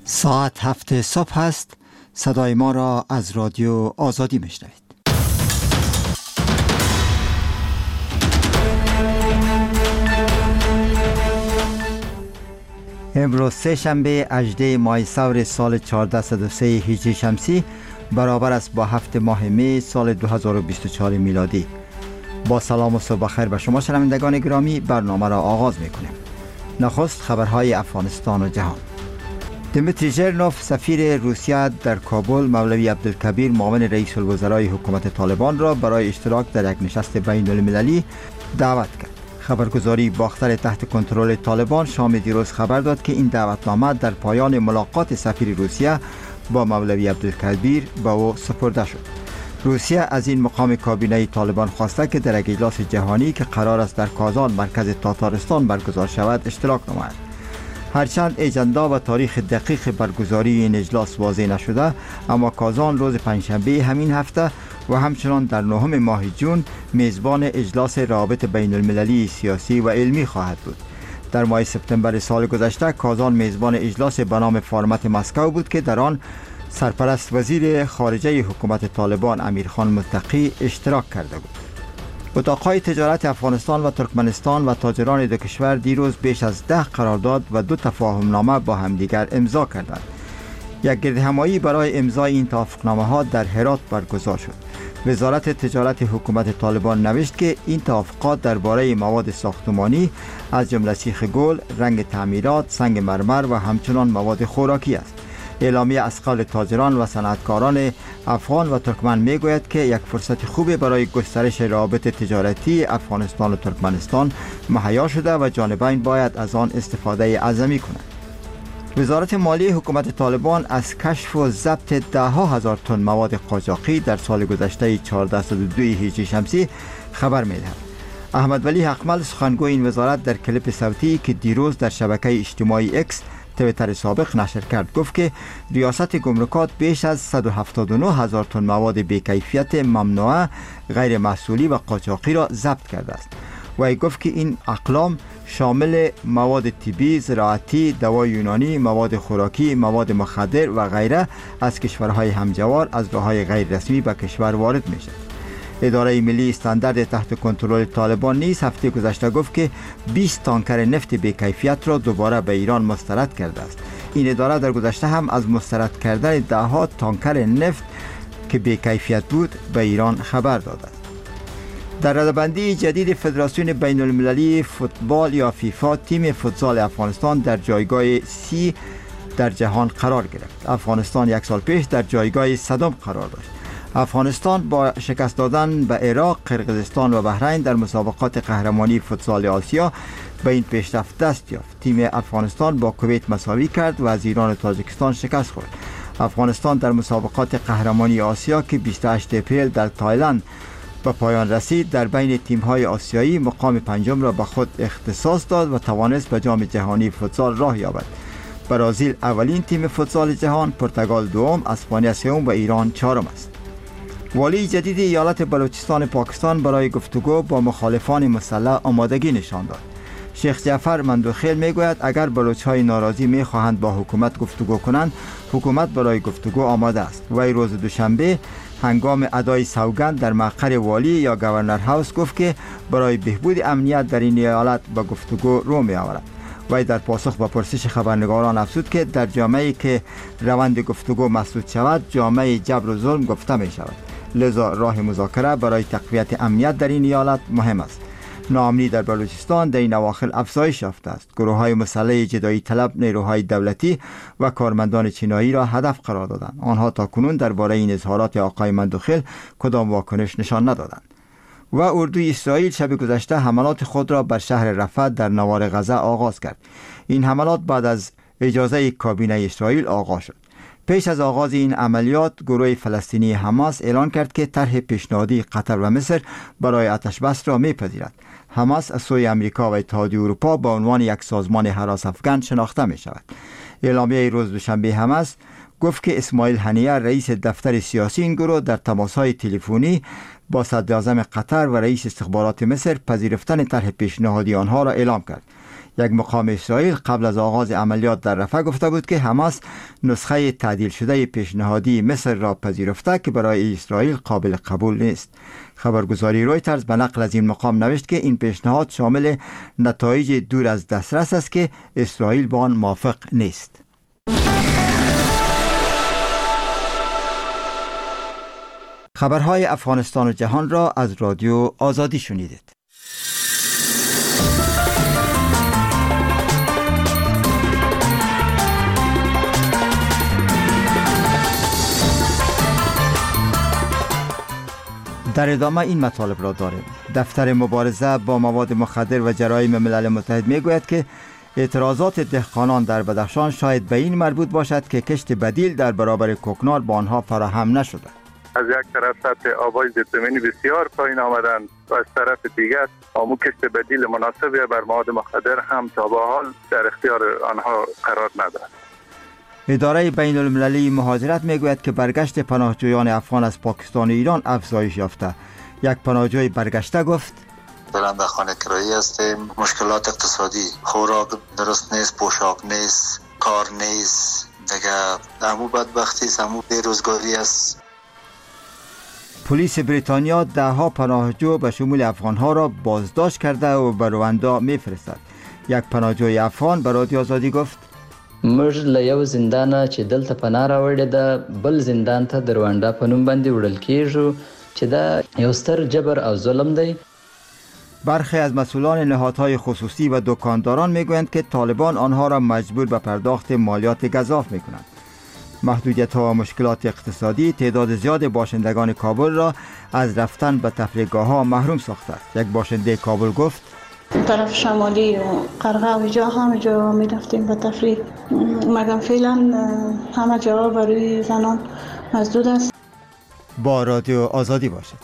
ساعت 7 صبح است. صدای ما را از رادیو آزادی میشنوید. امروز سه شنبه 18 ماه سور سال 1403 هجری شمسی برابر است با 7 ماه می سال 2024 میلادی. با سلام و صبح بخیر به شما شنوندگان گرامی، برنامه را آغاز میکنیم. نخست خبرهای افغانستان و جهان. دمیتری ژرنوف سفیر روسیه در کابل مولوی عبدالکبیر معاون رئیس الوزرای حکومت طالبان را برای اشتراک در یک نشست بین المللی دعوت کرد. خبرگزاری باختر تحت کنترل طالبان شام دیروز خبر داد که این دعوتنامه در پایان ملاقات سفیر روسیه با مولوی عبدالکبیر به او سپرده شد. روسیه از این مقام کابینه طالبان خواسته که در یک اجلاس جهانی که قرار است در کازان مرکز تاتارستان برگزار شود اشتراک نماید. هرچند اجندا و تاریخ دقیق برگزاری این اجلاس واضح نشده، اما کازان روز پنجشنبه همین هفته و همچنان در 9 ماه جون میزبان اجلاس روابط بین المللی سیاسی و علمی خواهد بود. در ماه سپتامبر سال گذشته کازان میزبان اجلاس به نام فارمت مسکو بود که در آن سرپرست وزیر خارجه حکومت طالبان امیرخان متقی اشتراک کرده بود. اتاقهای تجارت افغانستان و ترکمنستان و تاجران دو کشور دیروز بیش از 10 قرارداد و 2 تفاهمنامه با همدیگر امضا کردند. یک گردهمایی برای امضای این توافقنامه‌ها در هرات برگزار شد. وزارت تجارت حکومت طالبان نوشت که این توافقات درباره مواد ساختمانی از جمله سیخ گل، رنگ تعمیرات، سنگ مرمر و همچنان مواد خوراکی است. اعلامیه از قول تاجران و صنعتکاران افغان و ترکمن میگوید که یک فرصت خوبی برای گسترش روابط تجارتی افغانستان و ترکمنستان مهیا شده و جانبین باید از آن استفاده اعظمی کنند. وزارت مالی حکومت طالبان از کشف و ضبط 10,000 تن مواد قاچاقی در سال گذشته 1402 هجری شمسی خبر می‌دهد. احمد ولی حقمل سخنگوی این وزارت در کلیپ صوتی که دیروز در شبکه اجتماعی اکس تویتر سابق نشر کرد گفت که ریاست گمرکات بیش از 179,000 تن مواد بی‌کیفیت ممنوعه، غیر محصولی و قاچاقی را ضبط کرده است. وی گفت که این اقلام شامل مواد طبی، زراعتی، دوای یونانی، مواد خوراکی، مواد مخدر و غیره از کشورهای همجوار از راه‌های غیر رسمی به کشور وارد می شود. اداره ملی استاندارد تحت کنترل طالبان نیز هفته گذشته گفت که 20 تانکر نفت بی‌کیفیت را دوباره به ایران مسترد کرده است. این اداره در گذشته هم از مسترد کردن 10 تانکر نفت که بی‌کیفیت بود به ایران خبر داده است. در رده‌بندی جدید فدراسیون بین المللی فوتبال یا فیفا، تیم فوتسال افغانستان در جایگاه 30 در جهان قرار گرفت. افغانستان یک سال پیش در جایگاه 100 قرار داشت. افغانستان با شکست دادن به عراق، قرقیزستان و بحرین در مسابقات قهرمانی فوتسال آسیا به این پیشرفت دست یافت. تیم افغانستان با کویت مساوی کرد و از ایران و تاجیکستان شکست خورد. افغانستان در مسابقات قهرمانی آسیا که 28 اپریل در تایلند به پایان رسید در بین تیم‌های آسیایی مقام پنجم را به خود اختصاص داد و توانست به جام جهانی فوتسال راه یابد. برزیل اولین تیم فوتسال جهان، پرتغال دوم، اسپانیا سوم و ایران چهارم است. والی جدید ایالت بلوچستان پاکستان برای گفتگو با مخالفان مسلح آمادگی نشان داد. شیخ جعفر مندوخیل میگوید اگر بلوچ‌های ناراضی میخواهند با حکومت گفتگو کنند، حکومت برای گفتگو آماده است. وی روز دوشنبه هنگام ادای سوگند در مقر والی یا گورنر هاوس گفت که برای بهبود امنیت در این ایالت با گفتگو رو می آورد. وی در پاسخ به پرسش خبرنگاران افزود که در جامعه‌ای که روند گفتگو مسدود شود، جامعه جبر و ظلم گفته می شود. لذا راه مذاکره برای تقویت امنیت در این ایالت مهم است. ناامنی در بلوچستان در این اواخر افزایش یافته است. گروه‌های مسلح جدایی طلب نیروهای دولتی و کارمندان چینایی را هدف قرار دادند. آنها تاکنون درباره این اظهارات آقای مندوخیل کدام واکنش نشان ندادند. و اردوی اسرائیل شب گذشته حملات خود را بر شهر رفح در نوار غزه آغاز کرد. این حملات بعد از اجازه کابینه اسرائیل آغاز شد. پیش از آغاز این عملیات، گروه فلسطینی حماس اعلان کرد که طرح پیشنهادی قطر و مصر برای آتش‌بس را می‌پذیرد. حماس از سوی امریکا و اتحادیه اروپا به عنوان یک سازمان هراس افکن شناخته می شود. اعلامیه روز دوشنبه حماس گفت که اسماعیل هنیه رئیس دفتر سیاسی این گروه در تماس‌های تلفنی با صدراعظم قطر و رئیس استخبارات مصر پذیرفتن طرح پیشنهادی آنها را اعلام کرد. یک مقام اسرائیل قبل از آغاز عملیات در رفح گفته بود که حماس نسخه تعدیل شده پیشنهادی مصر را پذیرفته که برای اسرائیل قابل قبول نیست. خبرگزاری رویترز به نقل از این مقام نوشت که این پیشنهاد شامل نتایج دور از دسترس است که اسرائیل با آن موافق نیست. خبرهای افغانستان و جهان را از رادیو آزادی شنیدید. در ادامه این مطالب را داریم. دفتر مبارزه با مواد مخدر و جرایم ملل متحد میگوید که اعتراضات دهقانان در بدخشان شاید به این مربوط باشد که کشت بدیل در برابر کوکنار با آنها فراهم نشده. از یک طرف سطح آبای زیرزمینی بسیار پایین آمدن و از طرف دیگر آمو کشت بدیل مناسبی بر مواد مخدر هم تا به حال در اختیار آنها قرار ندارد. اداره بین المللی مهاجرت میگوید که برگشت پناهجویان افغان از پاکستان و ایران افزایش یافته. یک پناهجوی برگشته گفت دارم در خانه کرایی هستیم. مشکلات اقتصادی، خوراک درست نیست، پوشاک نیست، کار نیست، دیگه همو بدبختی است، همو بیروزگاری است. پلیس بریتانیا دهها پناهجو به شمول افغانها را بازداشت کرده و به رواندا میفرستد. یک پناهجوی افغان به رادیو آزادی گفت موږ له یو زندانه چې دلته پناه راوړې ده بل زندان ته د رواندا په نوم باندې وړل کیږو چې دا یو ستر جبر او ظلم دی. برخی از مسئولان نهادهای خصوصی و دکانداران میگویند که طالبان آنها را مجبور به پرداخت مالیات گزاف میکنند. محدودیت‌ها و مشکلات اقتصادی تعداد زیاد باشندگان کابل را از رفتن به تفریحگاه‌ها محروم ساخته است. یک باشنده کابل گفت طرف شمالی و قرغاوی جا همه جا می رفتیم به تفریح، مگر فعلا همه جا برای زنان مسدود است. با رادیو آزادی باشد.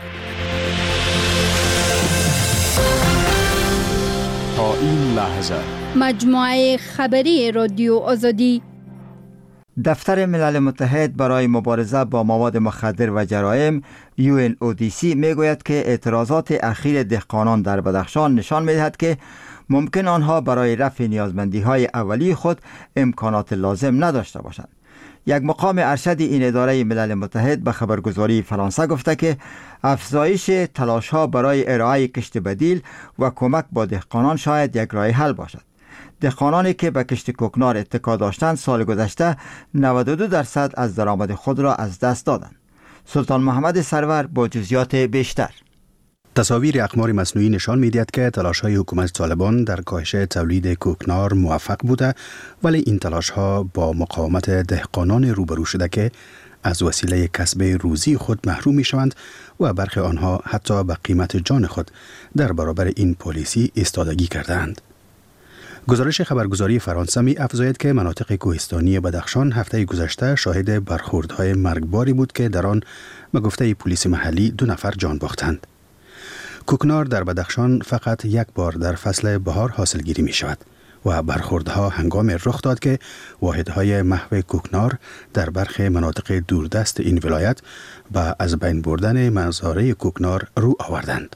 تا این لحظه مجموعه خبری رادیو آزادی. دفتر ملل متحد برای مبارزه با مواد مخدر و جرایم UNODC میگوید که اعتراضات اخیر دهقانان در بدخشان نشان میدهد که ممکن آنها برای رفع نیازمندی‌های اولیه خود امکانات لازم نداشته باشند. یک مقام ارشد این اداره ملل متحد به خبرگزاری فرانسه گفته که افزایش تلاش‌ها برای ارائه کشت بدیل و کمک با دهقانان شاید یک راه حل باشد. دهقانانی که به کشت کوکنار اتکا داشتند سال گذشته 92% از درآمد خود را از دست دادند. سلطان محمد سرور با جزئیات بیشتر. تصاویر اقمار مصنوعی نشان می‌دهد که تلاش‌های حکومت طالبان در کاهش تولید کوکنار موفق بوده، ولی این تلاش‌ها با مقاومت دهقانان روبرو شده که از وسیله کسب روزی خود محروم می‌شوند و برخی آنها حتی به قیمت جان خود در برابر این پالیسی ایستادگی کردند. گزارش خبرگزاری فرانسه می افزاید که مناطق کوهستانی بدخشان هفته گذشته شاهد برخوردهای مرگباری بود که در آن به گفته پلیس محلی 2 نفر جان باختند. کوکنار در بدخشان فقط یک بار در فصل بهار حاصلگیری می شود و برخوردها هنگام رخ داد که واحدهای محو کوکنار در برخی مناطق دوردست این ولایت به از بین بردن مزارع کوکنار رو آوردند.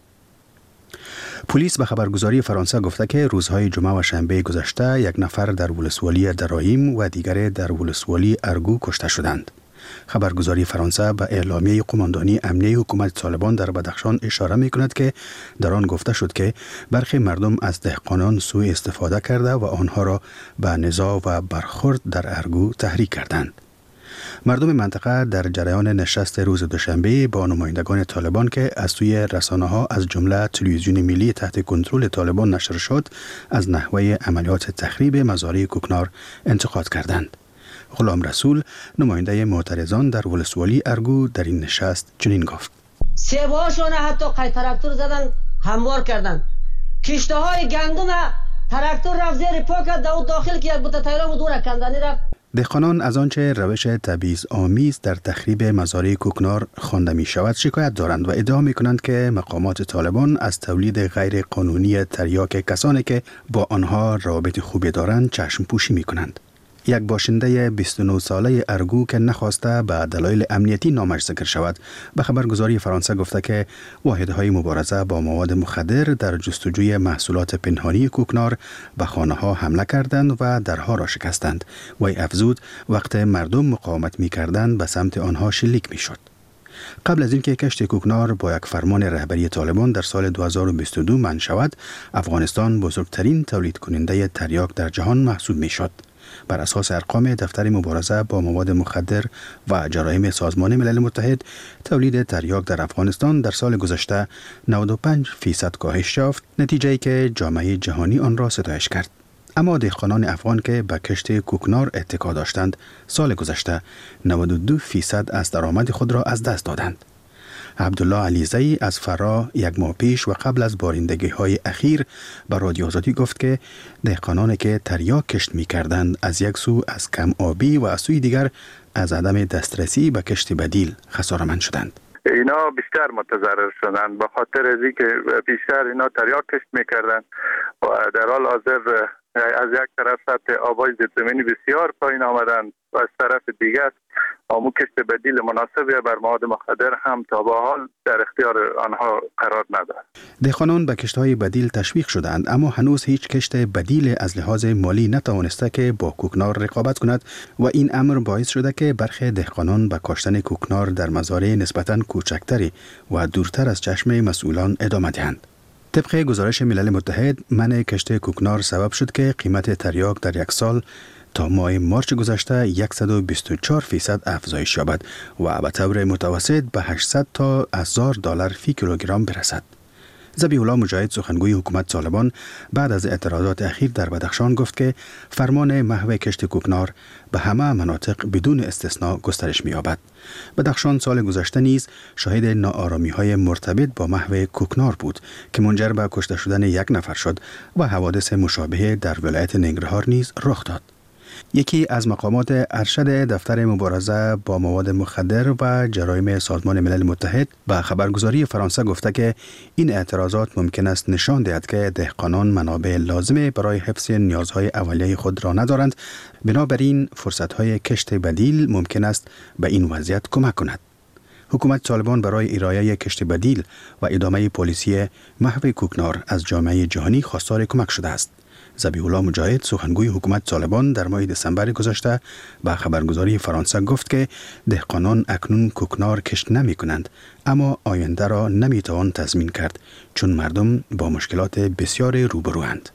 پلیس به خبرگزاری فرانسه گفته که روزهای جمعه و شنبه گذشته 1 نفر در ولسوالی درایم و دیگر در ولسوالی ارگو کشته شدند. خبرگزاری فرانسه به اعلامیه قماندانی امنیه حکومت طالبان در بدخشان اشاره می کند که در آن گفته شد که برخی مردم از دهقانان سوء استفاده کرده و آنها را به نزاع و برخورد در ارگو تحریک کردند. مردم منطقه در جریان نشست روز دوشنبه با نمایندگان طالبان که از سوی رسانه‌ها از جمله تلویزیون ملی تحت کنترل طالبان نشر شد از نحوه عملیات تخریب مزارع کوکنار انتقاد کردند. غلام رسول نماینده معترضان در ولسوالی ارگو در این نشست چنین گفت: سیب‌هاشون حتی قای تراکتور زدن، هموار کردن. کشته‌های گندم تراکتور رفت زیر پا کرد داخل که یک بوته تایرا و دور کندنی رفت. دهقانان از آنچه روش تبعیض آمیز در تخریب مزارع کوکنار خوانده می شود شکایت دارند و ادعا می کنند که مقامات طالبان از تولید غیر قانونی تریاک کسانی که با آنها رابط خوبی دارند چشم پوشی می کنند. یک باشنده 29 ساله ارگو که نخواسته به دلایل امنیتی نامش ذکر شود به خبرگزاری فرانسه گفته که واحدهای مبارزه با مواد مخدر در جستجوی محصولات پنهانی کوکنار به خانه ها حمله کردند و درها را شکستند. وی افزود وقت مردم مقاومت می کردند به سمت آنها شلیک می شد. قبل از اینکه کشت کوکنار با یک فرمان رهبری طالبان در سال 2022 منع شود، افغانستان بزرگترین تولید کننده تریاک در جهان محسوب می شد. بر اساس ارقام دفتر مبارزه با مواد مخدر و جرایم سازمان ملل متحد، تولید تریاک در افغانستان در سال گذشته 95% کاهش یافت، نتیجه‌ای که جامعه جهانی آن را ستایش کرد. اما دهقانان افغان که به کشت کوکنار اتکا داشتند، سال گذشته 92% از درآمد خود را از دست دادند. عبدالله علیزی از فرا یک ماه پیش و قبل از بارندگی های اخیر به رادیو آزادی گفت که دهقانانی که تریاک کشت می کردند از یک سو از کم آبی و از سوی دیگر از عدم دسترسی به کشت بدیل خساره‌مند شدند. اینا بیشتر متضرر شدند به خاطر از اینکه بیشتر اینا تریاک کشت میکردند و در حال حاضر از یک طرف سطح آبای زیرزمینی بسیار پایین آمدند و از طرف دیگر آمو کشت بدیل مناسبی بر مواد مخدر هم تا به حال در اختیار آنها قرار ندارد. دهقانان به کشت‌های بدیل تشویق شدند، اما هنوز هیچ کشت بدیل از لحاظ مالی نتوانسته که با کوکنار رقابت کند و این امر باعث شده که برخی دهقانان به کاشتن کوکنار در مزارع نسبتاً کوچکتری و دورتر از چشم مسئولان ادامه دهند. طبق گزارش ملل متحد، منع کشت کوکنار سبب شد که قیمت تریاک در یک سال تا ماه مارچ گذشته 124% افزایش یابد و به طور متوسط به 800 تا $1000 فی کیلوگرم برسد. ذبیح الله مجاهد، سخنگوی حکومت طالبان، بعد از اعتراضات اخیر در بدخشان گفت که فرمان محو کشت کوکنار به همه مناطق بدون استثناء گسترش می‌یابد. بدخشان سال گذشته نیز شاهد ناآرامی‌های مرتبط با محو کوکنار بود که منجر به کشته شدن یک نفر شد و حوادث مشابه در ولایت ننگرهار نیز رخ داد. یکی از مقامات ارشد دفتر مبارزه با مواد مخدر و جرایم سازمان ملل متحد به خبرگزاری فرانسه گفته که این اعتراضات ممکن است نشان دهد که دهقانان منابع لازم برای حفظ نیازهای اولیه خود را ندارند، بنابراین فرصت‌های کشت بدیل ممکن است به این وضعیت کمک کند. حکومت طالبان برای ارائه کشت بدیل و ادامه پالیسی محو کوکنار از جامعه جهانی خواستار کمک شده است. ذبیح الله مجاهد، سخنگوی حکومت طالبان، در ماه دسامبر گذشته به خبرگزاری فرانسه گفت که دهقانان اکنون کوکنار کشت نمی کنند، اما آینده را نمی توان تضمین کرد چون مردم با مشکلات بسیار روبروند.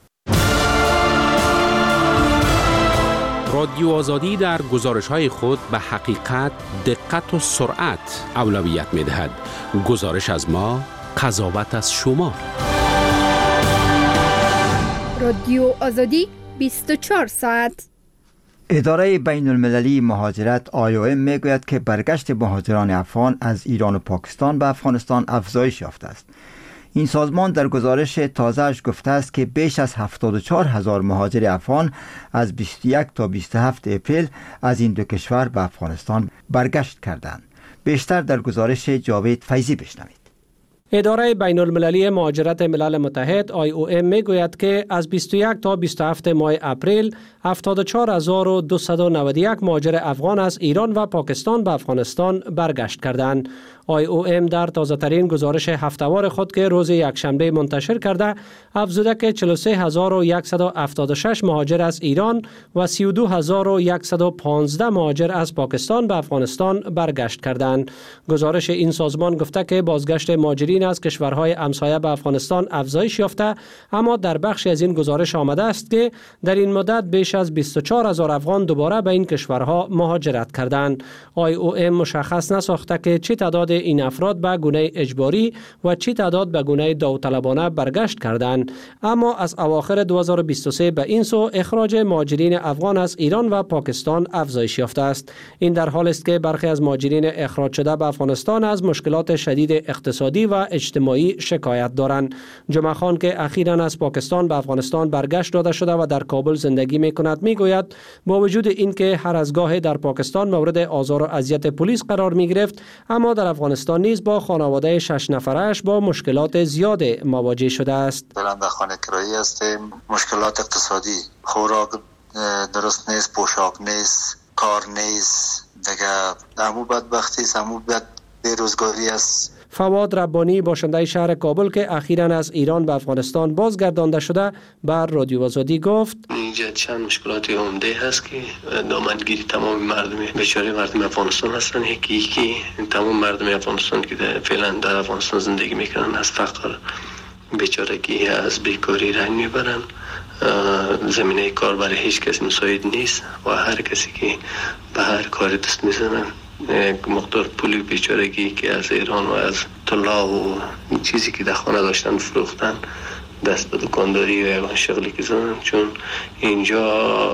رادیو آزادی در گزارش‌های خود به حقیقت، دقت و سرعت اولویت می‌دهد. گزارش از ما، قضاوت از شما. رادیو آزادی 24 ساعت. اداره بین المللی مهاجرت IOM میگوید که برگشت مهاجران افغان از ایران و پاکستان به افغانستان افزایش یافته است. این سازمان در گزارش تازه‌اش گفته است که بیش از 74,000 مهاجر افغان از 21 تا 27 اپریل از این دو کشور به افغانستان برگشت کردند. بیشتر در گزارش جاوید فیضی بشنوید. اداره بین المللی مهاجرت ملل متحد IOM میگوید که از 21 تا 27 ماه اپریل 74,291 مهاجر افغان از ایران و پاکستان به افغانستان برگشت کردند. IOM در تازه‌ترین گزارش هفته‌وار خود که روز یکشنبه منتشر کرده افزوده که 43,176 مهاجر از ایران و 32,115 مهاجر از پاکستان به افغانستان برگشت کردند. گزارش این سازمان گفته که بازگشت مهاجرین از کشورهای همسایه به افغانستان افزایش یافته، اما در بخشی از این گزارش آمده است که در این مدت بیش از 24,000 افغان دوباره به این کشورها مهاجرت کردند. IOM مشخص نساخته که چه تعداد این افراد به گونه اجباری و چه تعداد به گونه داوطلبانه برگشت کردند، اما از اواخر 2023 به این سو اخراج مهاجرین افغان از ایران و پاکستان افزایش یافته است. این در حالی است که برخی از مهاجرین اخراج شده به افغانستان از مشکلات شدید اقتصادی و اجتماعی شکایت دارند. جمعه خان که اخیراً از پاکستان به افغانستان برگشت داده شده و در کابل زندگی می‌کند میگوید با وجود اینکه هر از گاه در پاکستان مورد آزار و اذیت پلیس قرار می‌گرفت، اما در افغانستان نیز با خانواده 6 نفرش با مشکلات زیاد مواجه شده است. بلند خانه کرایی هستیم، مشکلات اقتصادی، خوراک درست نیست، پوشاک نیست، کار نیست، دیگه همو بدبختی است، همو بیروزگاری است. فواد ربانی باشنده شهر کابل که اخیراً از ایران به افغانستان بازگردانده شده بر رادیو آزادی گفت اینجا چند مشکلات عمده هست که دامنگیری تمام مردم بیچاره مردم افغانستان هستن. یکی تمام مردم افغانستان که فعلا در افغانستان زندگی میکنن از فقر بیچارگی از بیکاری رنج میبرن. زمینه کار برای هیچ کسی مساعد نیست و هر کسی که به هر کاری دست میزنن مقدار پولی بیچارگی که از ایران و از طلا و چیزی که در خانه داشتن فروختن دست به دکانداری و یگان شغلی که زدن، چون اینجا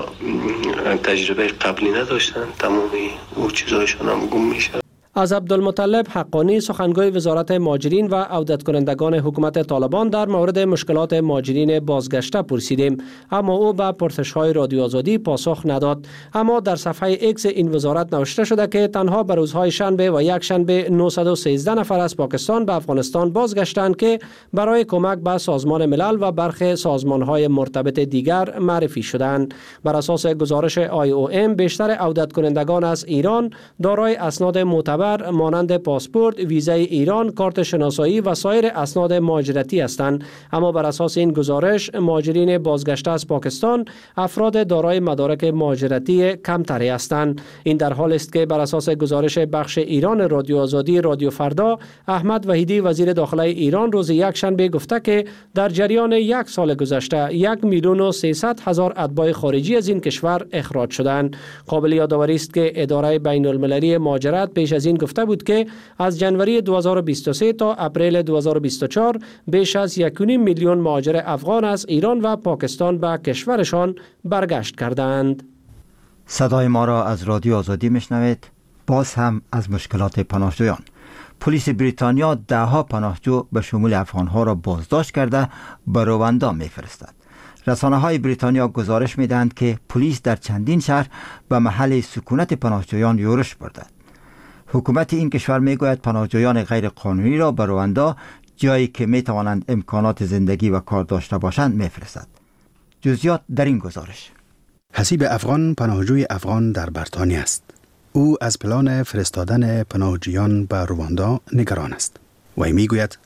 تجربه قبلی نداشتن، تمامی او چیزایشان هم گم میشه. از عبدالمطلب حقانی سخنگوی وزارت مهاجرین و عودت کنندگان حکومت طالبان در مورد مشکلات مهاجرین بازگشته پرسیدیم، اما او به پرسش‌های رادیو آزادی پاسخ نداد. اما در صفحه ایکس این وزارت نوشته شده که تنها به روزهای شنبه و یک شنبه 913 نفر از پاکستان به افغانستان بازگشتند که برای کمک به سازمان ملل و برخی سازمان‌های مرتبط دیگر معرفی شدند. بر اساس گزارش IOM بیشتر عودت کنندگان از ایران دارای اسناد معتبر مانند پاسپورت، ویزای ایران، کارت شناسایی و سایر اسناد مهاجرتی هستند. اما بر اساس این گزارش مهاجرین بازگشته از پاکستان افراد دارای مدارک مهاجرتی کمتری هستند. این در حالی است که بر اساس گزارش بخش ایران رادیو آزادی رادیو فردا، احمد وحیدی وزیر داخله ایران روز یک شنبه گفته که در جریان یک سال گذشته 1,300,000 اتباع خارجی از این کشور اخراج شدند. قابل یادآوری است که اداره بین المللی مهاجرت پیش از این گفته بود که از جنوری 2023 تا اپریل 2024 بیش از 1.5 میلیون مهاجر افغان از ایران و پاکستان به کشورشان برگشت کردند. صدای ما را از رادیو آزادی میشنوید. باز هم از مشکلات پناهجویان. پلیس بریتانیا دهها پناهجو به شمول افغانها را بازداشت کرده به رواندا میفرستد. رسانه‌های بریتانیا گزارش میدهند که پلیس در چندین شهر به محل سکونت پناهجویان یورش برده. حکومت این کشور میگوید پناهجویان غیر قانونی را به رواندا، جایی که میتوانند امکانات زندگی و کار داشته باشند، میفرستد. جزئیات در این گزارش. حسیب افغان پناهجوی افغان در بریتانیا است. او از پلان فرستادن پناهجویان به رواندا نگران است. وی میگوید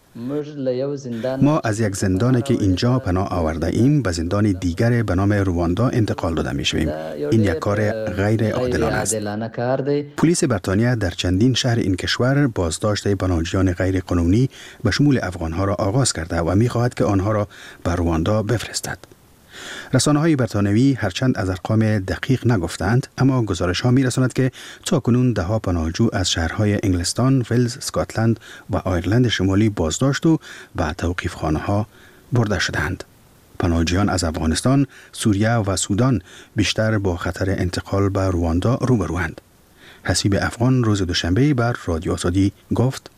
ما از یک زندانی که اینجا پناه آورده ایم به زندان دیگر به نام رواندا انتقال داده می شویم. این یک کار غیر عادلانه است. پلیس بریتانیا در چندین شهر این کشور بازداشت پناهجویان غیر قانونی به شمول افغانها را آغاز کرده و می خواهد که آنها را به رواندا بفرستد. رسانه‌های بریتانیایی هرچند از ارقام دقیق نگفتند، اما گزارش ها می‌رساند که تاکنون ده‌ها پناهجو از شهرهای انگلستان، ولز، اسکاتلند و آیرلند شمالی بازداشت و به توقیفخانه‌ها برده شدند. پناهجویان از افغانستان، سوریه و سودان بیشتر با خطر انتقال به رواندا روبروند. حسیب افغان روز دوشنبه بر رادیو آزادی گفت: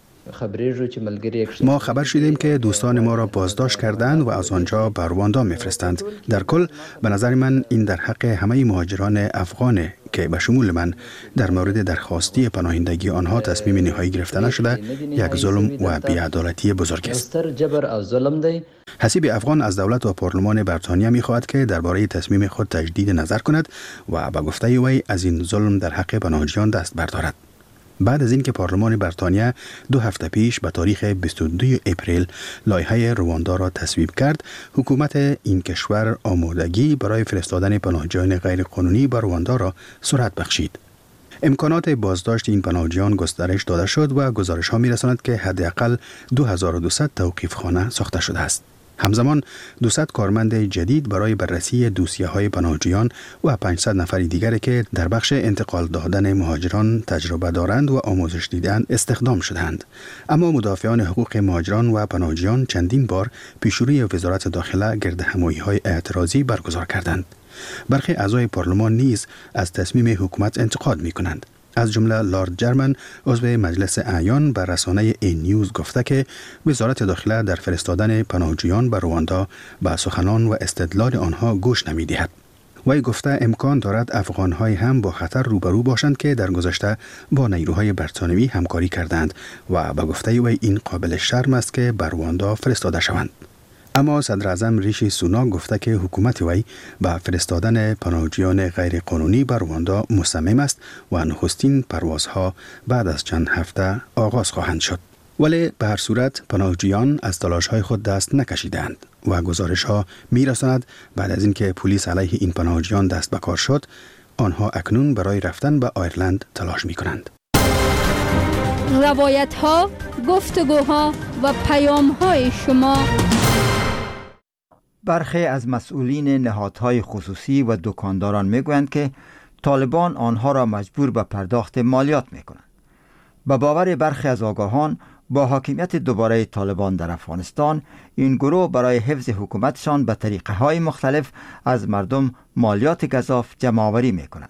ما خبر شدیم که دوستان ما را بازداشت کردند و از آنجا به رواندا میفرستند. در کل به نظر من این در حق همه مهاجران افغان که به شمول من در مورد درخواستی پناهندگی آنها تصمیم نهایی گرفته نشده یک ظلم و بی‌عدالتی بزرگ است. حسیب افغان از دولت و پارلمان بریتانیا می‌خواهد که درباره تصمیم خود تجدید نظر کند و به گفته وی از این ظلم در حق پناهجویان دست بردارد. بعد از اینکه پارلمان بریتانیا 2 هفته پیش به تاریخ 22 اپریل لایحه رواندا را تصویب کرد، حکومت این کشور آمادگی برای فرستادن پناهجویان غیر قانونی به رواندا را سرعت بخشید. امکانات بازداشت این پناهجویان گسترش داده شد و گزارش‌ها می‌رساند که حداقل 2200 توقیفخانه ساخته شده است. همزمان 200 کارمند جدید برای بررسی دوسیه‌های پناهجویان و 500 نفر دیگر که در بخش انتقال دادن مهاجران تجربه دارند و آموزش دیدند استخدام شدند. اما مدافعان حقوق مهاجران و پناهجویان چندین بار پیشروی وزارت داخله گردهمایی‌های اعتراضی برگزار کردند. برخی اعضای پارلمان نیز از تصمیم حکومت انتقاد می‌کنند. از جمله لارد جرمن عضو مجلس اعیان بر رسانه این نیوز گفته که وزارت داخله در فرستادن پناهجویان به رواندا به سخنان و استدلال آنها گوش نمی‌دهد. وی گفته امکان دارد افغان‌های هم با خطر روبرو باشند که در گذشته با نیروهای بریتانیایی همکاری کردند و به گفته وی این قابل شرم است که به رواندا فرستاده شوند. اما صدر اعظم ریشی سوناک گفته که حکومت وی به فرستادن پناهجویان غیر قانونی به رواندا مصمم است و نخستین پروازها بعد از چند هفته آغاز خواهند شد. ولی به هر صورت پناهجویان از تلاش‌های خود دست نکشیدند و گزارش‌ها می‌رساند بعد از اینکه پلیس علیه این پناهجویان دست به کار شد، آنها اکنون برای رفتن به آیرلند تلاش می‌کنند. روایت‌ها، گفتگوها و پیام‌های شما. برخی از مسئولین نهادهای خصوصی و دکانداران میگویند که طالبان آنها را مجبور به پرداخت مالیات میکنند. به باور برخی از آگاهان، با حاکمیت دوباره طالبان در افغانستان، این گروه برای حفظ حکومتشان به طریقه‌های مختلف از مردم مالیات گزاف جمع‌آوری میکنند.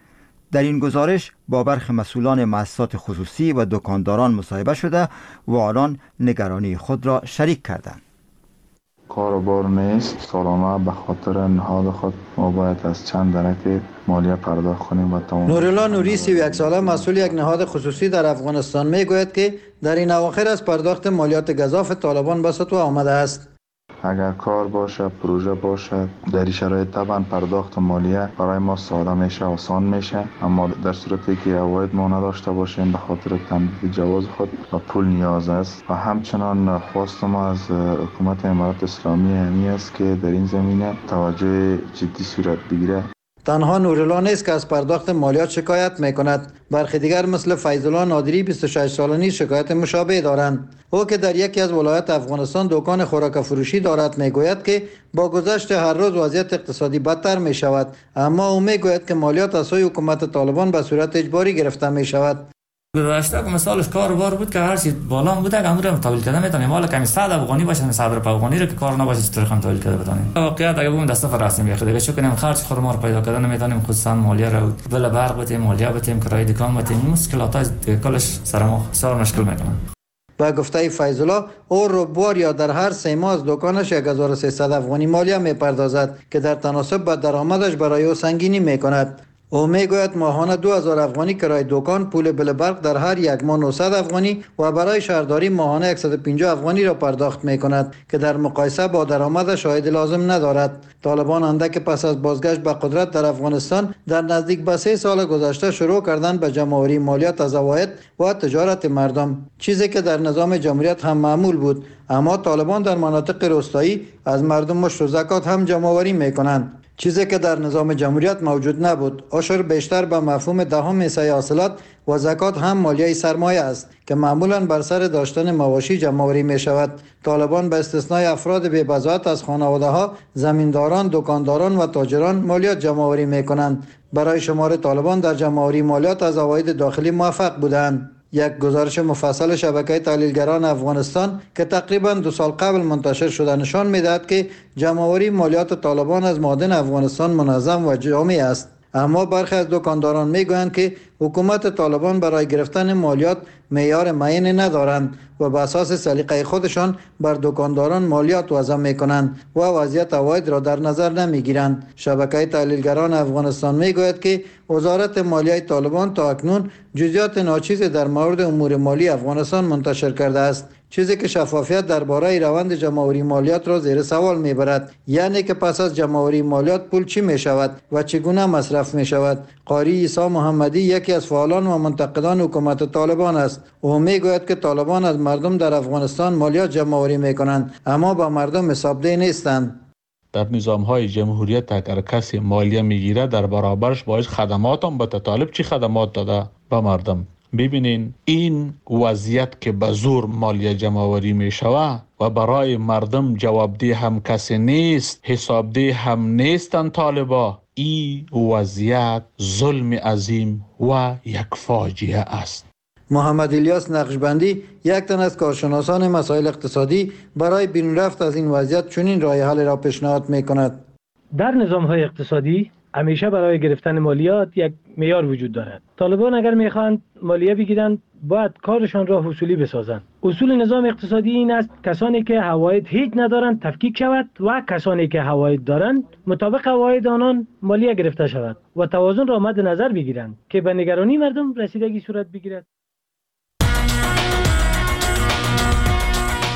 در این گزارش با برخی مسئولان مؤسسات خصوصی و دکانداران مصاحبه شده و آنان نگرانی خود را شریک کردند. کار و بار نیست. سالانه به خاطر نهاد خود ما باید از چند درک مالیه پرداخت کنیم و تمام. نورالله نوری 31 ساله مسئول یک نهاد خصوصی در افغانستان میگوید که در این اواخر از پرداخت مالیات گزاف طالبان به سطوح آمده است. اگر کار باشه، پروژه باشه، در این شرایط طبعا پرداخت مالیه برای ما ساده میشه، آسان میشه، اما در صورتی که عواید ما نداشته باشیم به خاطر تمدید جواز خود و پول نیاز است. و همچنان خواست ما از حکومت امارات اسلامی همی است که در این زمینه توجه جدی صورت بگیره. تنها نورالله نیست که از پرداخت مالیات شکایت میکند. برخی دیگر مثل فیض‌الله نادری 26 ساله نیز شکایت مشابه دارند. او که در یکی از ولایات افغانستان دکان خوراک فروشی دارد میگوید که با گذشت هر روز وضعیت اقتصادی بدتر می شود، اما او میگوید که مالیات از سوی حکومت طالبان به صورت اجباری گرفته می شود. گذشته که مثالش کاروبار بود که هر چی بالا بوده که امور تحویل کردن میتونیم، مال کمی 100 افغانی باشه 100 افغانی رو که کار نباشه چطور خام تحویل کرده بتونیم. واقعیت اگه بگم دست فرستیم بیا دیگه چون کنیم خرج خورما رو پیدا کردن نمیتونیم، خصوصا مالیه رو بلا برق بتیم، مالیه بتیم، کرایه دکان بتیم، مشکلات کلش سر ما بسیار مشکل میکنن. با گفته فیض‌الله، او ربوار یا در هر 3 ماه از دکانش 1300 افغانی مالیه میپردازد که در تناسب با درآمدش برای او سنگینی میکند. او میگوید ماهانه 2000 افغانی کرایه دکان، پول بل برق در هر یک ماه 900 افغانی و برای شهرداری ماهانه 150 افغانی را پرداخت میکند که در مقایسه با درآمدش عاید لازم ندارد. طالبان اندک پس از بازگشت به قدرت در افغانستان در نزدیک به 3 سال گذشته شروع کردن به جمع‌آوری مالیات از عواید و تجارت مردم، چیزی که در نظام جمهوریت هم معمول بود. اما طالبان در مناطق روستایی از مردم مشت و زکات هم جمع‌آوری میکنند، چیزی که در نظام جمهوریت موجود نبود. عشر بیشتر به مفهوم 10 حصه حاصلات و زکات هم مالیه سرمایه است که معمولاً بر سر داشتن مواشی جمع‌آوری می شود. طالبان به استثنای افراد بی بضاعت از خانواده‌ها، زمینداران، دکانداران و تاجران مالیات جمع‌آوری می کنند. برای شمار طالبان در جمع‌آوری مالیات از عواید داخلی موفق بودند. یک گزارش مفصل شبکه تحلیلگران افغانستان که تقریباً 2 سال قبل منتشر شده نشان می‌دهد که جمع‌آوری مالیات طالبان از معادن افغانستان منظم و جامع است. اما برخی از دکانداران میگویند که حکومت طالبان برای گرفتن مالیات معیار معینی ندارند و به اساس سلیقه خودشان بر دکانداران مالیات وضع میکنند و وضعیت عواید را در نظر نمیگیرند. شبکه تحلیلگران افغانستان میگوید که وزارت مالیه طالبان تا اکنون جزئیات ناچیزی در مورد امور مالی افغانستان منتشر کرده است، چیزی که شفافیت درباره روند جمع‌آوری مالیات را زیر سوال میبرد. یعنی که پس از جمع‌آوری مالیات پول چی می شود و چگونه مصرف می شود. قاری عیسی محمدی یکی از فعالان و منتقدان حکومت طالبان است. او میگوید که طالبان از مردم در افغانستان مالیات جمع‌آوری میکنند اما با مردم حسابدهی نیستند. در نظام‌های جمهوریت اگر کسی مالیه میگیره در برابرش باید خدمات هم به طالب چی خدمات داده به مردم. ببینین این وضعیت که به زور مالیه جمع‌آوری می شود و برای مردم جوابدهی هم کسی نیست، حسابدهی هم نیستن طالبا، این وضعیت ظلم عظیم و یک فاجعه است. محمد الیاس نقشبندی یک تن از کارشناسان مسائل اقتصادی برای بیرون رفت از این وضعیت چنین راه حل را پیشنهاد می کند. در نظام‌های اقتصادی همیشه برای گرفتن مالیات یک معیار وجود دارد. طالبان اگر میخواهند مالیه بگیرند باید کارشان را حصولی بسازند. اصول نظام اقتصادی این است کسانی که عواید هیچ ندارند تفکیک شود و کسانی که عواید دارند مطابق عواید آنان مالیه گرفته شود و توازن را مد نظر بگیرند که به نگرانی مردم رسیدگی صورت بگیرد.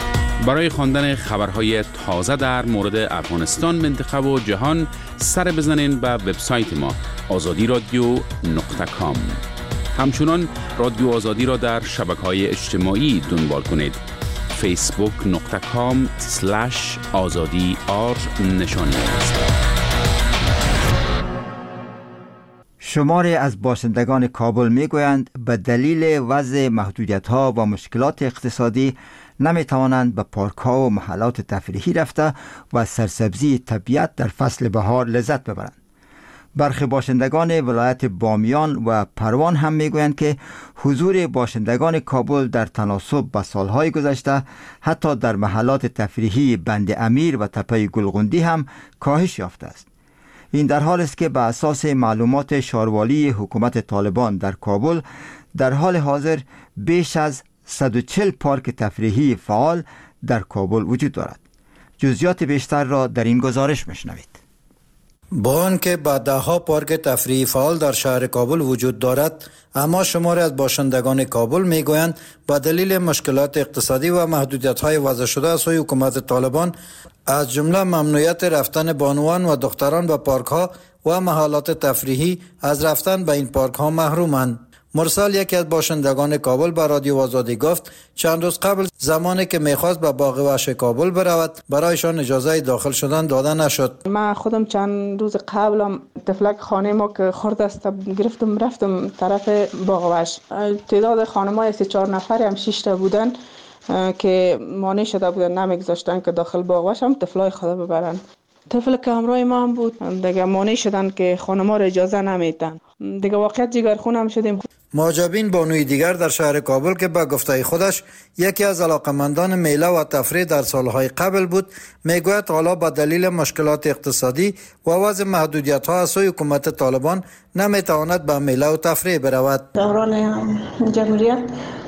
برای خواندن خبرهای تازه در مورد افغانستان، منطقه و جهان سر بزنین به وبسایت ما azadi.radio.com. همچنان رادیو آزادی را در شبکه‌های اجتماعی دنبال کنید. facebook.com/azadi_r نشانی است. شماری از باشندگان کابل میگویند به دلیل وضع محدودیت‌ها و مشکلات اقتصادی نمیتوانند به پارک‌ها و محلات تفریحی رفته و سرسبزی طبیعت در فصل بهار لذت ببرند. برخی باشندگان ولایت بامیان و پروان هم میگویند که حضور باشندگان کابل در تناسب با سالهای گذشته حتی در محلات تفریحی بند امیر و تپه گلغندی هم کاهش یافته است. این در حال است که به اساس معلومات شاروالی حکومت طالبان در کابل در حال حاضر بیش از 140 پارک تفریحی فعال در کابل وجود دارد. جزئیات بیشتر را در این گزارش میشنوید. با آنکه بعدها پارک تفریحی فعال در شهر کابل وجود دارد، اما شماری از باشندگان کابل میگویند با دلیل مشکلات اقتصادی و محدودیت‌های وضع شده از سوی حکومت طالبان از جمله ممنوعیت رفتن بانوان و دختران به پارک‌ها و محلات تفریحی از رفتن به این پارک‌ها محرومند. مرسل یکی از باشندگان کابل به رادیو آزادی گفت چند روز قبل زمانی که میخواست به باغ وحش کابل برود برایشان اجازه داخل شدن داده نشد. من خودم چند روز قبلم تفلک خانه ما که خورد است گرفتم رفتم طرف باغ وحش. تعداد خانم‌های 3-4 نفری هم 6 تا بودن که مانع شده بودن نمیگذاشتن که داخل باغ وحش هم طفلای خود ببرن. طفل که همراه ما هم بود دیگه مانع شدن که خانم‌ها را اجازه نمیدن. دیگه واقعیت جگرخونه هم شدیم. معجبین بانوی دیگر در شهر کابل که به گفته خودش یکی از علاقمندان میله و تفریح در سالهای قبل بود میگوید حالا به دلیل مشکلات اقتصادی و وضع محدودیت‌ها از سوی حکومت طالبان نمیتواند به میله و تفریح برود. دوران جمهوریت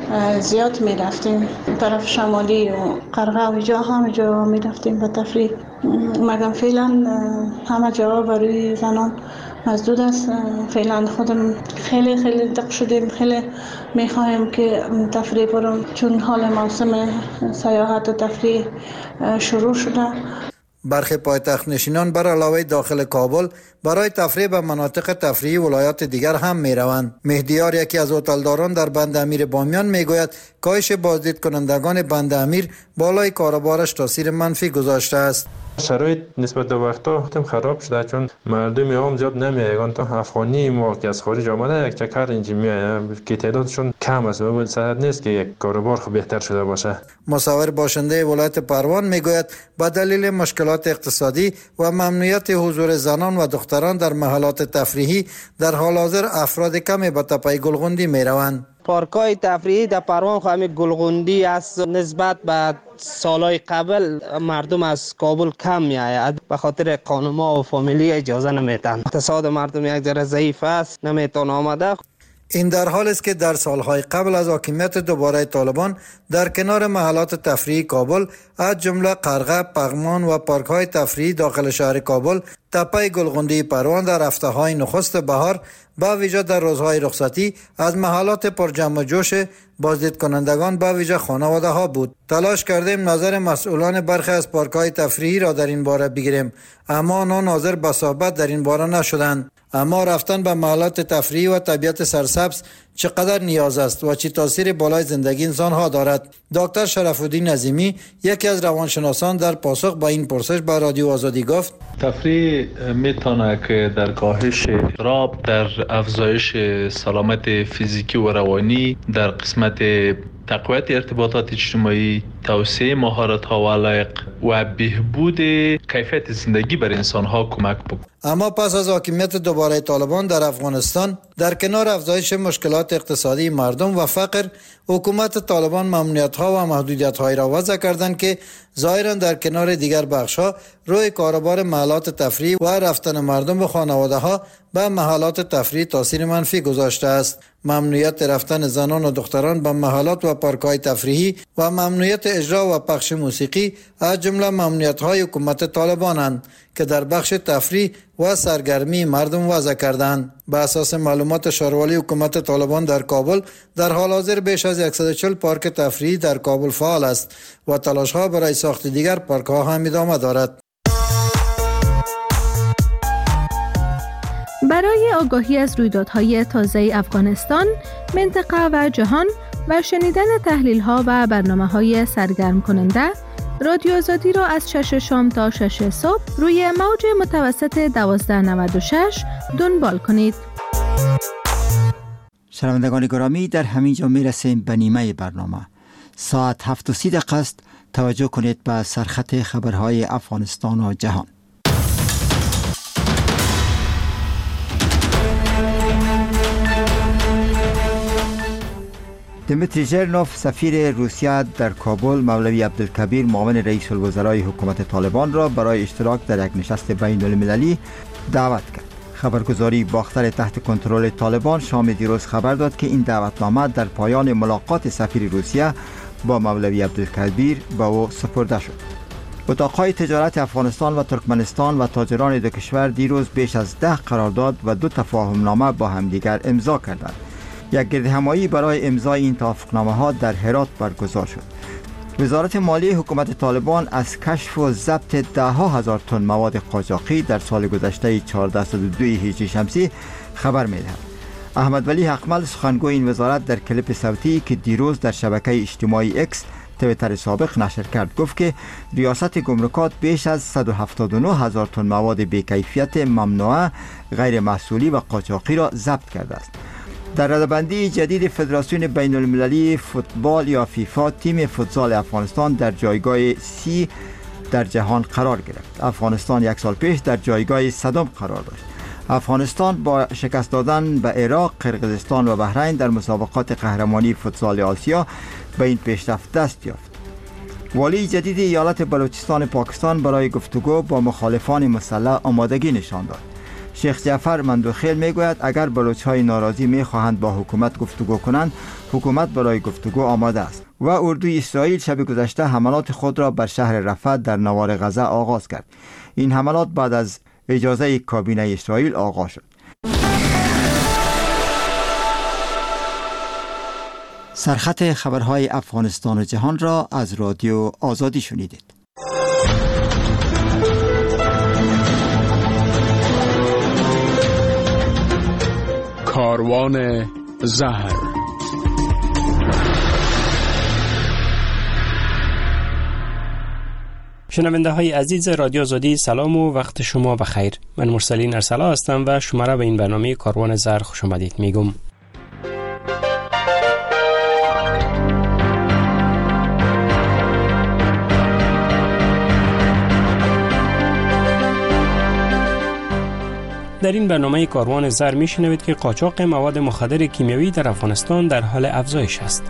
زیاد می رفتیم طرف شمالی و قرغه و جا همه جا می رفتیم به تفریح، مگم فعلا همه جا برای زنان مسدود است. فعلا خودم خیلی دق شدیم، خیلی میخوایم که تفریح برم چون حال موسم سیاحت و تفریح شروع شده. برخی پایتخت نشینان بر علاوه داخل کابل برای تفریح به مناطق تفریحی ولایات دیگر هم می روند. مهدیار یکی از هتلداران در بند امیر بامیان می گوید کاهش بازدید کنندگان بند امیر بالای کاروبارش تاثیر منفی گذاشته است. شرایط نسبت به وقتا هم خراب شده چون مردم هم زیاد نمیایند. تا افغانی ما که از خارج آمده یک چکر اینجا میآیند که تعدادشون کم است و صحت نیست که یک کاروبار خوب بهتر شده باشه. مصور باشنده ولایت پروان میگوید با دلیل مشکلات اقتصادی و ممنوعیت حضور زنان و دختران در محلات تفریحی در حال حاضر افراد کمی به تپه گلغندی میروند. پارکای تفریحی در پروان خواهی گلغندی است نسبت به سالهای قبل مردم از کابل کم می آید به خاطر خانم‌ها و فامیلی اجازه نمیتن. اقتصاد مردم یک ذره ضعیف است نمیتون آمده. این در حال است که در سالهای قبل از حاکمیت دوباره طالبان در کنار محلات تفریحی کابل از جمله قرغه، پغمان و پارک‌های تفریحی داخل شهر کابل تپه گلغندی پروان در هفته‌های نخست بهار با ویژه در روزهای رخصتی از محلات پرجمع و جوش بازدید کنندگان با ویژه خانواده‌ها بود. تلاش کردیم نظر مسئولان برخی از پارک‌های تفریحی را در این باره بگیریم اما آنها حاضر به صحبت در این باره نشدند. اما رفتن به محلات تفریحی و طبیعت سرسبز چقدر نیاز است و چه تاثیر بالای زندگی انسان ها دارد؟ دکتر شرف‌الدین عظیمی یکی از روانشناسان در پاسخ به این پرسش به رادیو آزادی گفت تفریح میتونه که در کاهش راب، در افزایش سلامت فیزیکی و روانی، در قسمت تقویت ارتباطات اجتماعی، توسعه مهارت‌ها و علایق و بهبود کیفیت زندگی بر انسان‌ها کمک بکنه. اما پس از حاکمیت دوباره طالبان در افغانستان در کنار افزایش مشکلات اقتصادی مردم و فقر، حکومت طالبان ممنوعیت‌ها و محدودیت‌هایی را وضع کردند که ظاهراً در کنار دیگر بخش‌ها روی کاروبار محلات تفریح و رفتن مردم و خانواده‌ها به محلات تفریح تاثیر منفی گذاشته است. ممنوعیت رفتن زنان و دختران به محلات و پارک‌های تفریحی و ممنوعیت اجرا و پخش موسیقی از جمله ممنوعیت‌های حکومت طالبانند که در بخش تفریح و سرگرمی مردم وضع کردند. به اساس معلومات شاروالی حکومت طالبان در کابل، در حال حاضر بیش از 140 پارک تفریحی در کابل فعال است و تلاش‌ها برای ساخت دیگر پارک‌ها هم ادامه دارد. برای آگاهی از رویدادهای تازه افغانستان، منطقه و جهان و شنیدن تحلیل‌ها و برنامه‌های سرگرم کننده، رادیو آزادی را از 6 شام تا 6 صبح روی موج متوسط 1296 دنبال کنید. شنوندگان گرامی، در همین جا میرسیم به نیمه برنامه. ساعت 7:30 است. توجه کنید به سرخط خبرهای افغانستان و جهان. دمیتری ژرنوف سفیر روسیه در کابل مولوی عبدالکبیر معاون رئیس الوزرای حکومت طالبان را برای اشتراک در یک نشست بین المللی دعوت کرد. خبرگزاری باختر تحت کنترل طالبان شام دیروز خبر داد که این دعوتنامه در پایان ملاقات سفیر روسیه با مولوی عبدالکبیر به او سپرده شد. اتاقهای تجارت افغانستان و ترکمنستان و تاجران دو کشور دیروز بیش از 10 قرارداد و 2 تفاهمنامه با همدیگر امضا کردند. یک گردهمایی برای امضای این توافقنامه‌ها در هرات برگزار شد. وزارت مالی حکومت طالبان از کشف و ضبط ده‌ها هزار تن مواد قاچاقی در سال گذشته 1402 هجری شمسی خبر می‌دهد. احمد ولی حقمل سخنگوی این وزارت در کلیپ صوتی که دیروز در شبکه اجتماعی اکس توییتر سابق نشر کرد گفت که ریاست گمرکات بیش از 179 هزار تن مواد بی‌کیفیت ممنوعه، غیر محصولی و قاچاقی را ضبط کرده است. در رده‌بندی جدید فدراسیون بین المللی فوتبال یا فیفا، تیم فوتسال افغانستان در جایگاه 30 در جهان قرار گرفت. افغانستان یک سال پیش در جایگاه 100 قرار داشت. افغانستان با شکست دادن به عراق، قرقیزستان و بحرین در مسابقات قهرمانی فوتسال آسیا به این پیشرفت دست یافت. والی جدید ایالت بلوچستان پاکستان برای گفتگو با مخالفان مسلح آمادگی نشان داد. شیخ جعفر مندوخیل میگوید اگر بلوچ‌های ناراضی میخواهند با حکومت گفتگو کنند، حکومت برای گفتگو آماده است. و اردوی اسرائیل شب گذشته حملات خود را بر شهر رفح در نوار غزه آغاز کرد. این حملات بعد از اجازه کابینه اسرائیل آغاز شد. سرخط خبرهای افغانستان و جهان را از رادیو آزادی شنیدید. کاروان زهر. شنونده های عزیز رادیو آزادی، سلام و وقت شما بخیر. من مرسلین ارسلا هستم و شما را به این برنامه کاروان زهر خوش آمدید میگم. در این برنامه کاروان زر میشنوید که قاچاق مواد مخدر کیمیایی در افغانستان در حال افزایش است.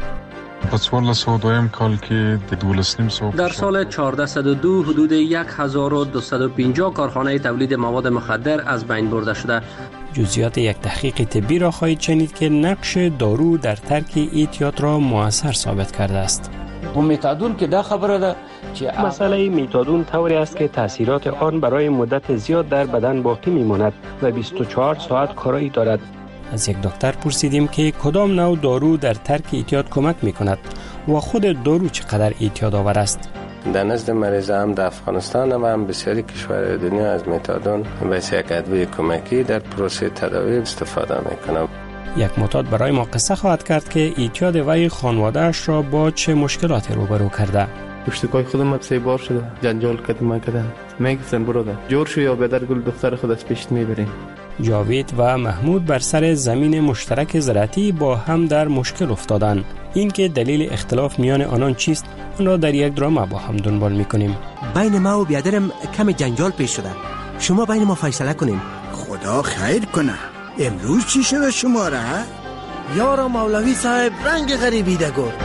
در سال 1402 حدود 1250 کارخانه تولید مواد مخدر از بین برده شده. جزئیات یک تحقیق طبی را خواهید شنید که نقش دارو در ترک اعتیاد را مؤثر ثابت کرده است. و میتادون که دا خبره ده که مسئله میتادون طوری است که تاثیرات آن برای مدت زیاد در بدن باقی میماند و 24 ساعت کارایی دارد. از یک دکتر پرسیدیم که کدام نوع دارو در ترک اعتیاد کمک میکند و خود دارو چقدر اعتیاد آور است. در نزد مریض هم در افغانستان و هم بسیاری کشور دنیا از میتادون به یک ادویه کمکی در پروسه تداوی استفاده میکنند. یک معتاد برای ما قصه خواهد کرد که اعتیاد وی خانواده‌اش را با چه مشکلاتی روبرو کرده. اشتکای خودم 3 بار شده، جنجال کردم. میگفتن برادر جور شو یا بدر گل دختر خود از پیشت میبریم. جاوید و محمود بر سر زمین مشترک زراعتی با هم در مشکل افتادند. این که دلیل اختلاف میان آنان چیست، آن را در یک درامه با هم دنبال میکنیم. بین ما و بیادرم کمی جنجال پیش شده. شما بین ما فیصله کنیم. خدا خیر کنه. امروز چی شده شما را؟ یارا مولوی صاحب رنگ غریبی ده گرد.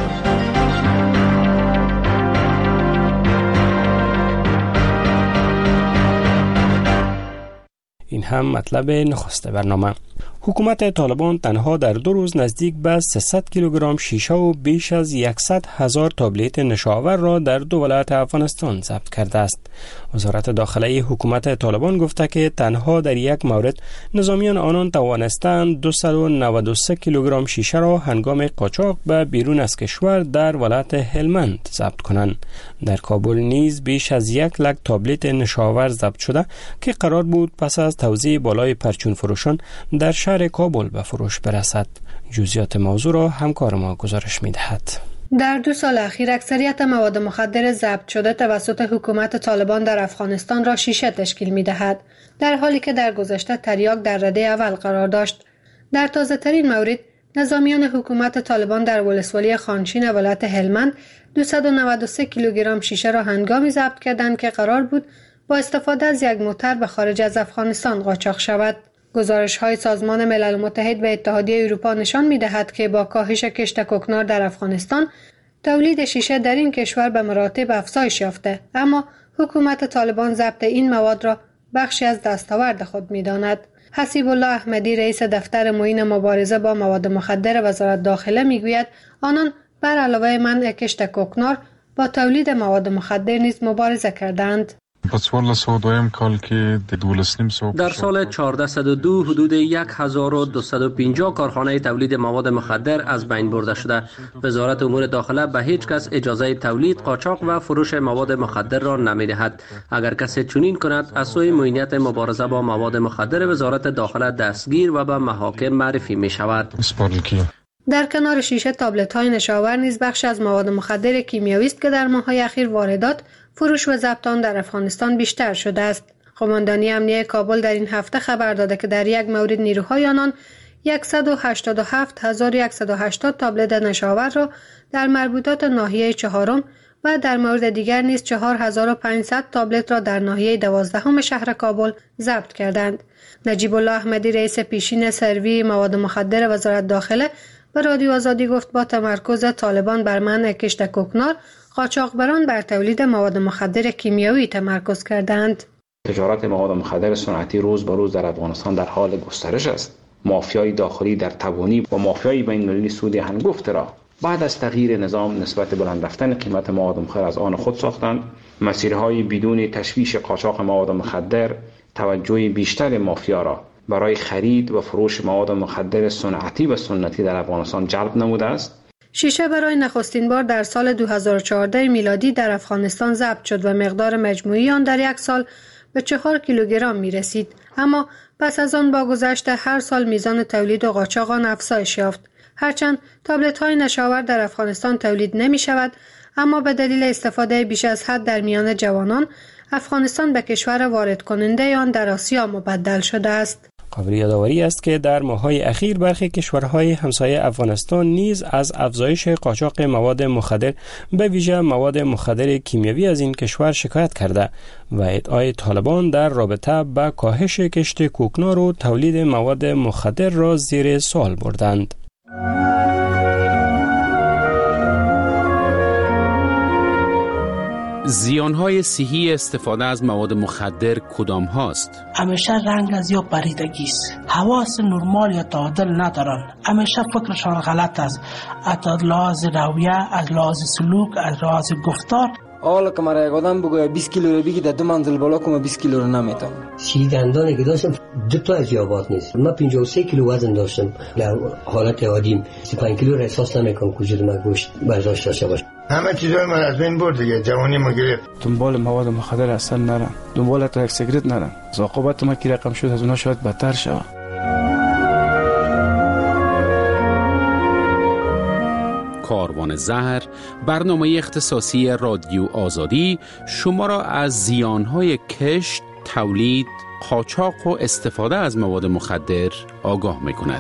این هم مطلب نخست برنامه. حکومت طالبان تنها در 2 روز نزدیک به 300 کیلوگرم شیشه و بیش از 100,000 تابلت نشاور را در 2 ولایت افغانستان ضبط کرده است. وزارت داخلی حکومت طالبان گفته که تنها در یک مورد نظامیان آنان توانستند 293 کیلوگرم شیشه را هنگام قاچاق به بیرون از کشور در ولایت هلمند ضبط کنند. در کابل نیز بیش از 1 لک تابلت نشاور ضبط شده که قرار بود پس از توزیع بالای پرچون فروشان در شهر کابل به فروش برسد. جزئیات موضوع را همکار ما گزارش می‌دهد. در 2 سال اخیر اکثریت مواد مخدر ضبط شده توسط حکومت طالبان در افغانستان را شیشه تشکیل می‌دهد، در حالی که در گذشته تریاک در رده اول قرار داشت. در تازه‌ترین مورد نظامیان حکومت طالبان در ولسوالی خانشین ولایت هلمند 293 کیلوگرم شیشه را هنگامی ضبط کردند که قرار بود با استفاده از یک موتر به خارج از افغانستان قاچاق شود. گزارش‌های سازمان ملل متحد و اتحادیه اروپا نشان می‌دهد که با کاهش کشت کوکنار در افغانستان، تولید شیشه در این کشور به مراتب افزایش یافته، اما حکومت طالبان ضبط این مواد را بخشی از دستاورد خود می‌داند. حسیب الله احمدی رئیس دفتر معین مبارزه با مواد مخدر وزارت داخله می‌گوید آنان بر علاوه منع کشت کوکنار با تولید مواد مخدر نیز مبارزه کردند. در سال 1402 حدود 1250 کارخانه تولید مواد مخدر از بین برده شده. وزارت امور داخله به هیچ کس اجازه تولید، قاچاق و فروش مواد مخدر را نمی‌دهد. اگر کسی چنین کند از سوی معینیت مبارزه با مواد مخدر وزارت داخله دستگیر و به محاکم معرفی می‌شود. در کنار شیشه تابلت‌های نشاور نیز بخش از مواد مخدر کیمیایی است که در ماه‌های اخیر واردات، فروش و ضبط آن در افغانستان بیشتر شده است. قماندانی امنیه کابل در این هفته خبر داده که در یک مورد نیروهای آنان 187,180 تابلت نشاور را در مربوطات ناحیه 4 و در مورد دیگر نیز 4,500 تابلت را در ناحیه 12 شهر کابل ضبط کردند. نجیب الله احمدی رئیس پیشین سروی مواد مخدر وزارت داخله به رادیو آزادی گفت با تمرکز طالبان بر منع کشت کوکنار، قاچاقبران بر تولید مواد مخدر کیمیایی تمرکز کردند. تجارت مواد مخدر صنعتی روز به روز در افغانستان در حال گسترش است. مافیای داخلی در تبانی و مافیای بین‌المللی سود هنگفت را بعد از تغییر نظام نسبت بلند رفتن قیمت مواد مخدر از آن خود ساختند. مسیرهای بدون تشویش قاچاق مواد مخدر توجه بیشتر مافیا را برای خرید و فروش مواد مخدر صنعتی و سنتی در افغانستان جلب نموده است. شیشه برای نخستین بار در سال 2014 میلادی در افغانستان ضبط شد و مقدار مجموعی آن در یک سال به 4 کیلوگرم می رسید. اما پس از آن با گذشت هر سال میزان تولید و قاچاق آن افزایش یافت. هرچند تابلت های نشاور در افغانستان تولید نمی شود، اما به دلیل استفاده بیش از حد در میان جوانان، افغانستان به کشور وارد کننده آن در آسیا مبدل شده است. قابل یادآوری است که در ماه‌های اخیر برخی کشورهای همسایه افغانستان نیز از افزایش قاچاق مواد مخدر به ویژه مواد مخدر کیمیایی از این کشور شکایت کرده و ادعای طالبان در رابطه با کاهش کشت کوکنار و تولید مواد مخدر را زیر سوال بردند. زیانهای صحی استفاده از مواد مخدر کدام هاست؟ همیشه رنگ از یا پریدگی است. حواس نرمال یا تعادل ندارن. همیشه فکرشان غلط است. از لحاظ رویه، از لحاظ سلوک، از لحاظ گفتار. حالا که مرا یک آدم بگوید 20 کیلو رو بگی در 2 منزل بالا کنم 20 کیلو رو نمیتونم. سی دندانی که داشتم 2 تا از یابات نیست. من 53 کیلو وزن داشتم. در حالت عادیم 35 کیلو را احساس نمیکنم که من گوشت برداشت داشته باشم. همه چیزای من از بین برد دیگه، جوانی ما گرفت. دنبال مواد مخدر اصلا نرم، دنبال تا یک سیگرت نرم. عاقبت ما کی رقم شد از اونها شاید بدتر شود. کاروان زهر، برنامه اختصاصی رادیو آزادی شما را از زیانهای کشت، تولید، قاچاق و استفاده از مواد مخدر آگاه می‌کند.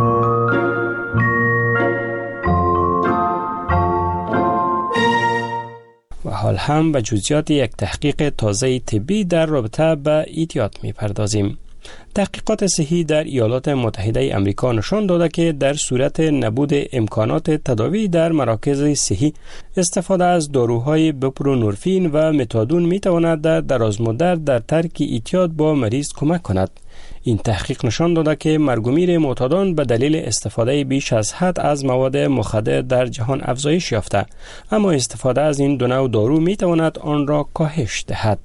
و حال هم به جزئیات یک تحقیق تازه طبی در رابطه به ایتیاد می‌پردازیم. تحقیقات صحی در ایالات متحده آمریکا نشان داده که در صورت نبود امکانات تداوی در مراکز صحی، استفاده از داروهای بوپرونورفین و متادون میتواند در درازمدت در ترک اعتیاد با مریض کمک کند. این تحقیق نشان داده که مرگ و میر معتادان به دلیل استفاده بیش از حد از مواد مخدر در جهان افزایش یافته، اما استفاده از این دو نوع دارو می تواند آن را کاهش دهد.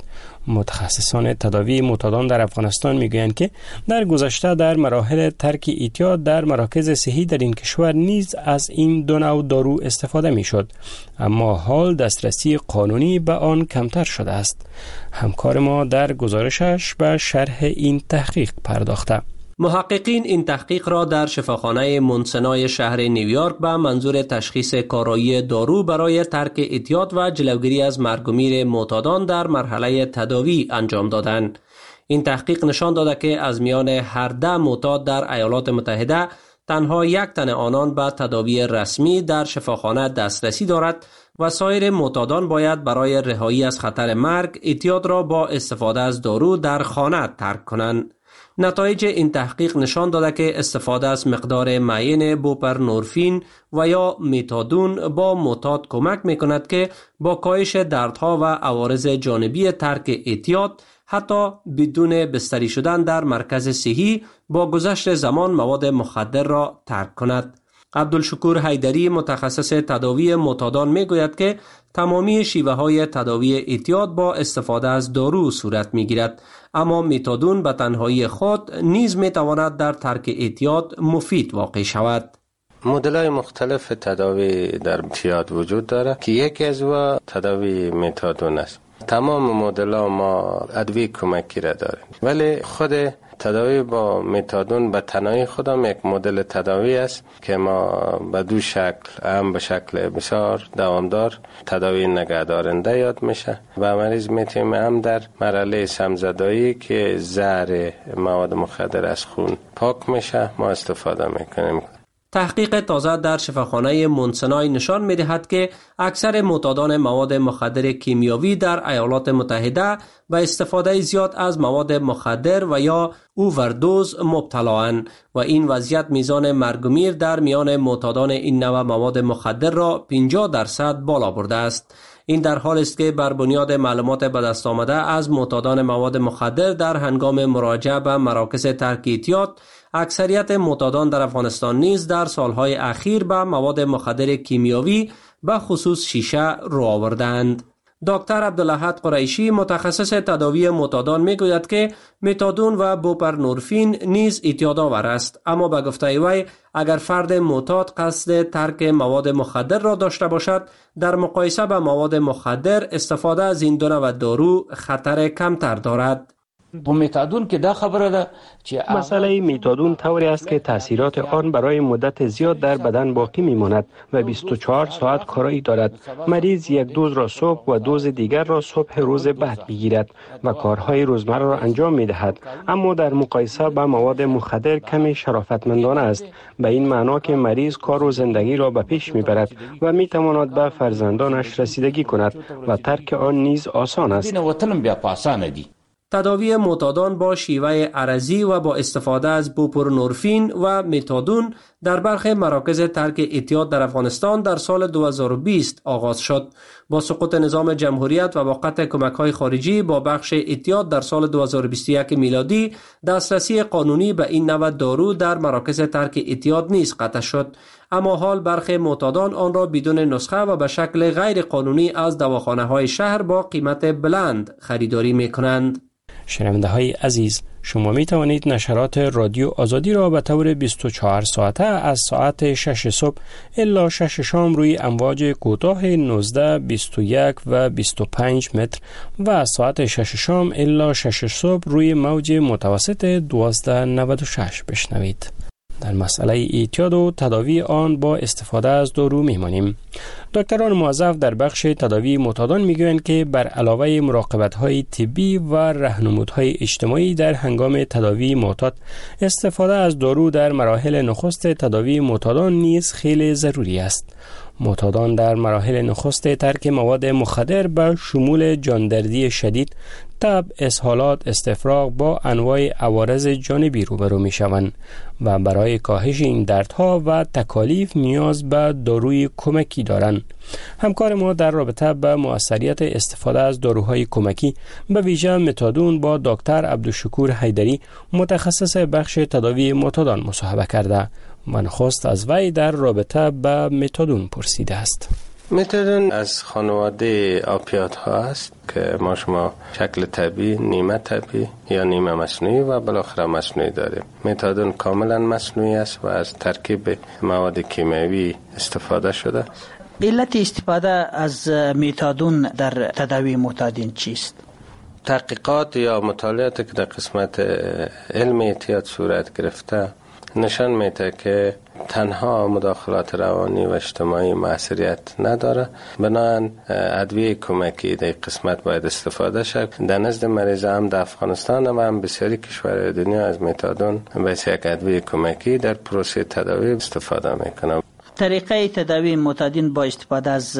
متخصصان تداوی معتادان در افغانستان میگویند که در گذشته در مراحل ترک اعتیاد در مراکز صحی در این کشور نیز از این دو نوع دارو استفاده میشد، اما حال دسترسی قانونی به آن کمتر شده است. همکار ما در گزارشش به شرح این تحقیق پرداخته. محققین این تحقیق را در شفاخانه مونسنای شهر نیویورک به منظور تشخیص کارایی دارو برای ترک اعتیاد و جلوگیری از مرگ و میر معتادان در مرحله تداوی انجام دادند. این تحقیق نشان داده که از میان هر 10 معتاد در ایالات متحده تنها 1 تن آنان به تداوی رسمی در شفاخانه دسترسی دارد و سایر معتادان باید برای رهایی از خطر مرگ اعتیاد را با استفاده از دارو در خانه ترک کنند. نتایج این تحقیق نشان داده که استفاده از مقدار معین بوپرنورفین و یا متادون با معتاد کمک می‌کند که با کاهش دردها و عوارض جانبی ترک اعتیاد حتی بدون بستری شدن در مرکز صحی با گذشت زمان مواد مخدر را ترک کند. عبدالشکور حیدری متخصص تداوی معتادان میگوید که تمامی شیوه های تداوی اعتیاد با استفاده از دارو صورت میگیرد، اما متادون به تنهایی خود نیز میتواند در ترک اعتیاد مفید واقع شود. مدل‌های مختلف تداوی در اعتیاد وجود دارد که یکی از او تداوی متادون است. تمام مدل‌ها ما ادویه کمکی را داریم، ولی خود تداوی با متادون به تنهایی خودم یک مدل تداوی است که ما به 2 شکل، هم به شکل بسیار دوامدار تداوی نگهدارنده یاد میشه و مریض میتونه هم در مرحله سمزدایی که زهر مواد مخدر از خون پاک میشه ما استفاده میکنیم. تحقیق تازه در شفاخانه مونسنای نشان می‌دهد که اکثر معتادان مواد مخدر کیمیاوی در ایالات متحده به استفاده زیاد از مواد مخدر و یا اووردوز مبتلااند و این وضعیت میزان مرگ و میر در میان معتادان این نوع مواد مخدر را 50% بالا برده است. این در حالی است که بر بنیاد معلومات به دست آمده از معتادان مواد مخدر در هنگام مراجعه به مراکز ترک اعتیاد، اکثریت معتادان در افغانستان نیز در سالهای اخیر به مواد مخدر کیمیاوی به خصوص شیشه رو آوردند. دکتر عبدالاحد قریشی متخصص تداوی معتادان میگوید که متادون و بوپرنورفین نیز اعتیادآور است، اما به گفته وی اگر فرد معتاد قصد ترک مواد مخدر را داشته باشد، در مقایسه با مواد مخدر استفاده از این دو نوع دارو خطر کمتر دارد. متادون که دا خبره ده مسئله متادون طوری است که تاثیرات آن برای مدت زیاد در بدن باقی میماند و 24 ساعت کارایی دارد. مریض یک دوز را صبح و دوز دیگر را صبح روز بعد میگیرد و کارهای روزمره را انجام میدهد، اما در مقایسه با مواد مخدر کمی شرافتمندانه است، به این معنا که مریض کار و زندگی را به پیش میبرد و میتواند به فرزندانش رسیدگی کند و ترک آن نیز آسان است. تداوی معتادان با شیوه عرضی و با استفاده از بوپرنورفین و متادون در برخی مراکز ترک اعتیاد در افغانستان در سال 2020 آغاز شد. با سقوط نظام جمهوریت و با قطع کمک‌های خارجی با بخش اعتیاد در سال 2021 میلادی، دسترسی قانونی به این نوع دارو در مراکز ترک اعتیاد نیز قطع شد، اما حال برخی معتادان آن را بدون نسخه و به شکل غیر قانونی از دواخانه‌های شهر با قیمت بلند خریداری می‌کنند. شنونده های عزیز، شما می توانید نشرات رادیو آزادی را به طور 24 ساعته از ساعت 6 صبح الا 6 شام روی امواج کوتاه 19، 21 و 25 متر و از ساعت 6 شام الا 6 صبح روی موج متوسط 1296 بشنوید. در مسئله اعتیاد و تداوی آن با استفاده از دارو میمانیم. دکتران موظف در بخش تداوی معتادان میگویند که بر علاوه مراقبت‌های طبی و راهنمودهای اجتماعی در هنگام تداوی معتاد، استفاده از دارو در مراحل نخست تداوی معتادان نیز خیلی ضروری است. معتادان در مراحل نخست ترک مواد مخدر به شمول جاندردی شدید، تب، اسهالات، استفراغ با انواع عوارض جانبی روبرو می شوند و برای کاهش این دردها و تکالیف نیاز به داروی کمکی دارند. همکار ما در رابطه با مؤثریت استفاده از داروهای کمکی به ویژه متادون با دکتر عبدالشکور حیدری متخصص بخش تداوی متادون مصاحبه کرده. من خواست از وی در رابطه با متادون پرسیده است. متادون از خانواده آپیات ها است که ما شما شکل طبیعی، نیمه طبیعی یا نیمه مصنوعی و بالاخره مصنوعی داریم. متادون کاملا مصنوعی است و از ترکیب مواد کیمیایی استفاده شده. علت استفاده از متادون در تداوی معتادین چیست؟ تحقیقات یا مطالعاتی که در قسمت علم اعتیاد صورت گرفته نشان میده که تنها مداخلات روانی و اجتماعی موثریت نداره، بنابراین ادویه کمکی در قسمت باید استفاده شد. در نزد مریض هم در افغانستان و هم بسیاری کشورهای دنیا از متادون به یک ادویه کمکی در پروسه تداوی استفاده میکنه. طریقه تداوی معتادین با استفاده از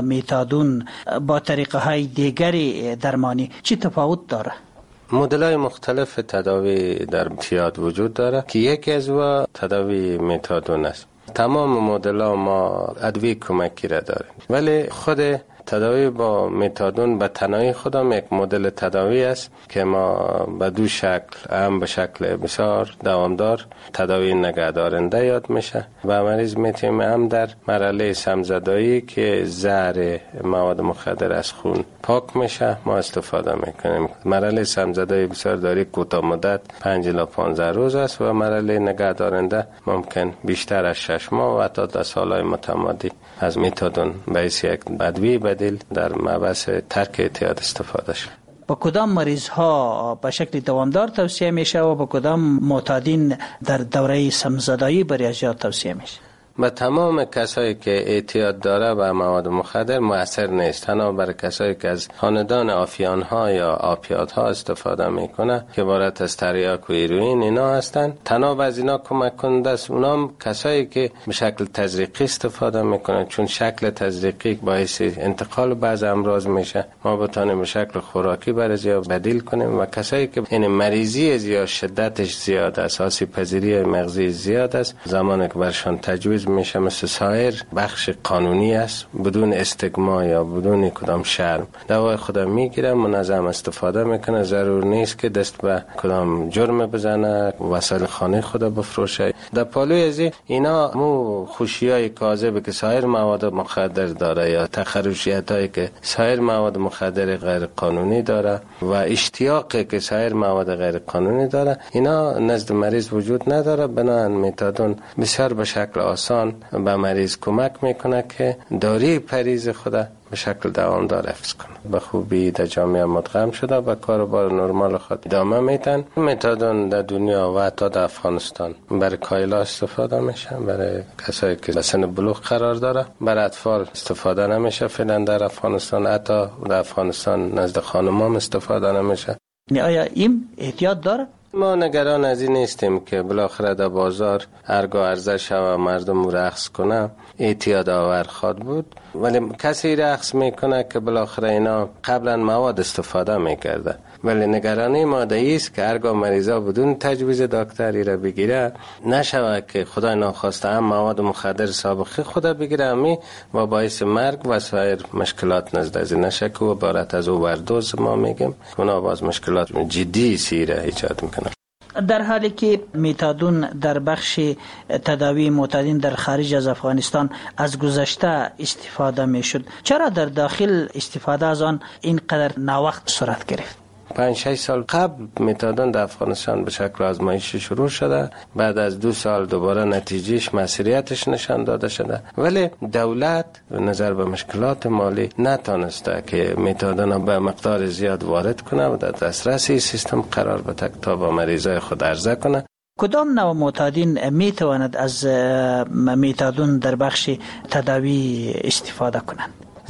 متادون با طریقه های دیگری درمانی چی تفاوت داره؟ مدل‌های مختلف تداوی در اعتیاد وجود داره که یکی از و تداوی متادون است. تمام مدل‌ها ما ادویه کمکی را داریم، ولی خود تداوی با متادون به تنهایی خودم یک مدل تداوی است که ما به دو شکل، هم به شکل بسیار دوامدار تداوی نگهدارنده یاد میشه و مریض میتونه هم در مرحله سمزدایی که زهر مواد مخدر از خون پاک میشه ما استفاده میکنیم. مرحله سمزدایی بسیار داری کوتاه مدت 5 الی 15 روز است و مرحله نگهدارنده ممکن بیشتر از 6 ماه و حتی 10 سالهای متمادی از متادون به یک ادویه بدیل در مبحث ترک اعتیاد استفاده شد. با کدام مریض ها به شکل دوامدار توصیه میشه و با کدام معتادین در دوره سمزدایی برای اجرا توصیه میشه؟ به تمام کسایی که اعتیاد داره به مواد مخدر مؤثر نیست، تنها برای کسایی که از خاندان آفیان ها یا آپیات ها استفاده میکنه که عبارت از تریاک و هیروئین اینا هستن، تنها از اینا کمک کننده است. اونا هم کسایی که به شکل تزریقی استفاده میکنن، چون شکل تزریقی باعث انتقال بعض امراض میشه، ما بتونیم به شکل خوراکی برای یا بدیل کنیم. و کسایی که این مریضی زیاد شدتش زیاد است، آسیب پذیری مغزی زیاد است، زمانی که برشان تجویز میشه مثل سایر بخش قانونی است، بدون استگما یا بدون کدام شرم دوای خدا میگیره، منظم استفاده میکنه. ضرور نیست که دست به کدام جرم بزنه، وسایل خانه خدا بفروشه. در پالوی از اینا مو خوشیای کاذب که سایر مواد مخدر داره یا تخرشیتایی که سایر مواد مخدر غیر قانونی داره و اشتیاقی که سایر مواد غیر قانونی داره، اینا نزد مریض وجود نداره. بنابراین متادون بسیار به شکل آسان به مریض کمک میکنه که داروی پریز خدا به شکل دوامدار حفظ کنه. به خوبی در جامعه مدغم شده و کاروبار نرمال خود ادامه میتن. متادون در دنیا و حتی در افغانستان برای کایلا استفاده میشه، برای کسایی که در سن بلوغ قرار داره. برای اطفال استفاده نمیشه فعلا در افغانستان، حتی در افغانستان نزد خانمام استفاده نمیشه. آیا این احتیاط داره؟ ما نگران از این نیستیم که بالاخره در بازار ارگا عرضه شود مردم رقص کنه، اعتیاد آور خواد بود، ولی کسی رقص میکنه که بالاخره اینا قبلا مواد استفاده میکرده. ولی نگرانی ما است که ارگا مریضا بدون تجویز دکتری را بگیره نشود که خدای ناخواسته هم مواد مخدر سابقه خدا بگیره امی و باعث مرگ و سایر مشکلات نزد از نشه که عبارت از اووردوز ما میگیم، اونا باز مشکلات جدی سیره ایجاد میکنه. در حالی که متادون در بخش تداوی معتادین در خارج از افغانستان از گذشته استفاده میشد، چرا در داخل استفاده از آن اینقدر ناوقت صورت گرفت؟ 5-6 سال قبل متادون در افغانستان به شکل آزمایشی شروع شده، بعد از 2 سال دوباره نتیجهش مسئولیتش نشان داده شده، ولی دولت نظر به مشکلات مالی نتونسته که متادون به مقدار زیاد وارد کنه و در دسترس سیستم قرار بده تا با مریضای خود عرضه کنه. کدام نوع معتادین می تواند از متادون در بخش تداوی استفاده کنند؟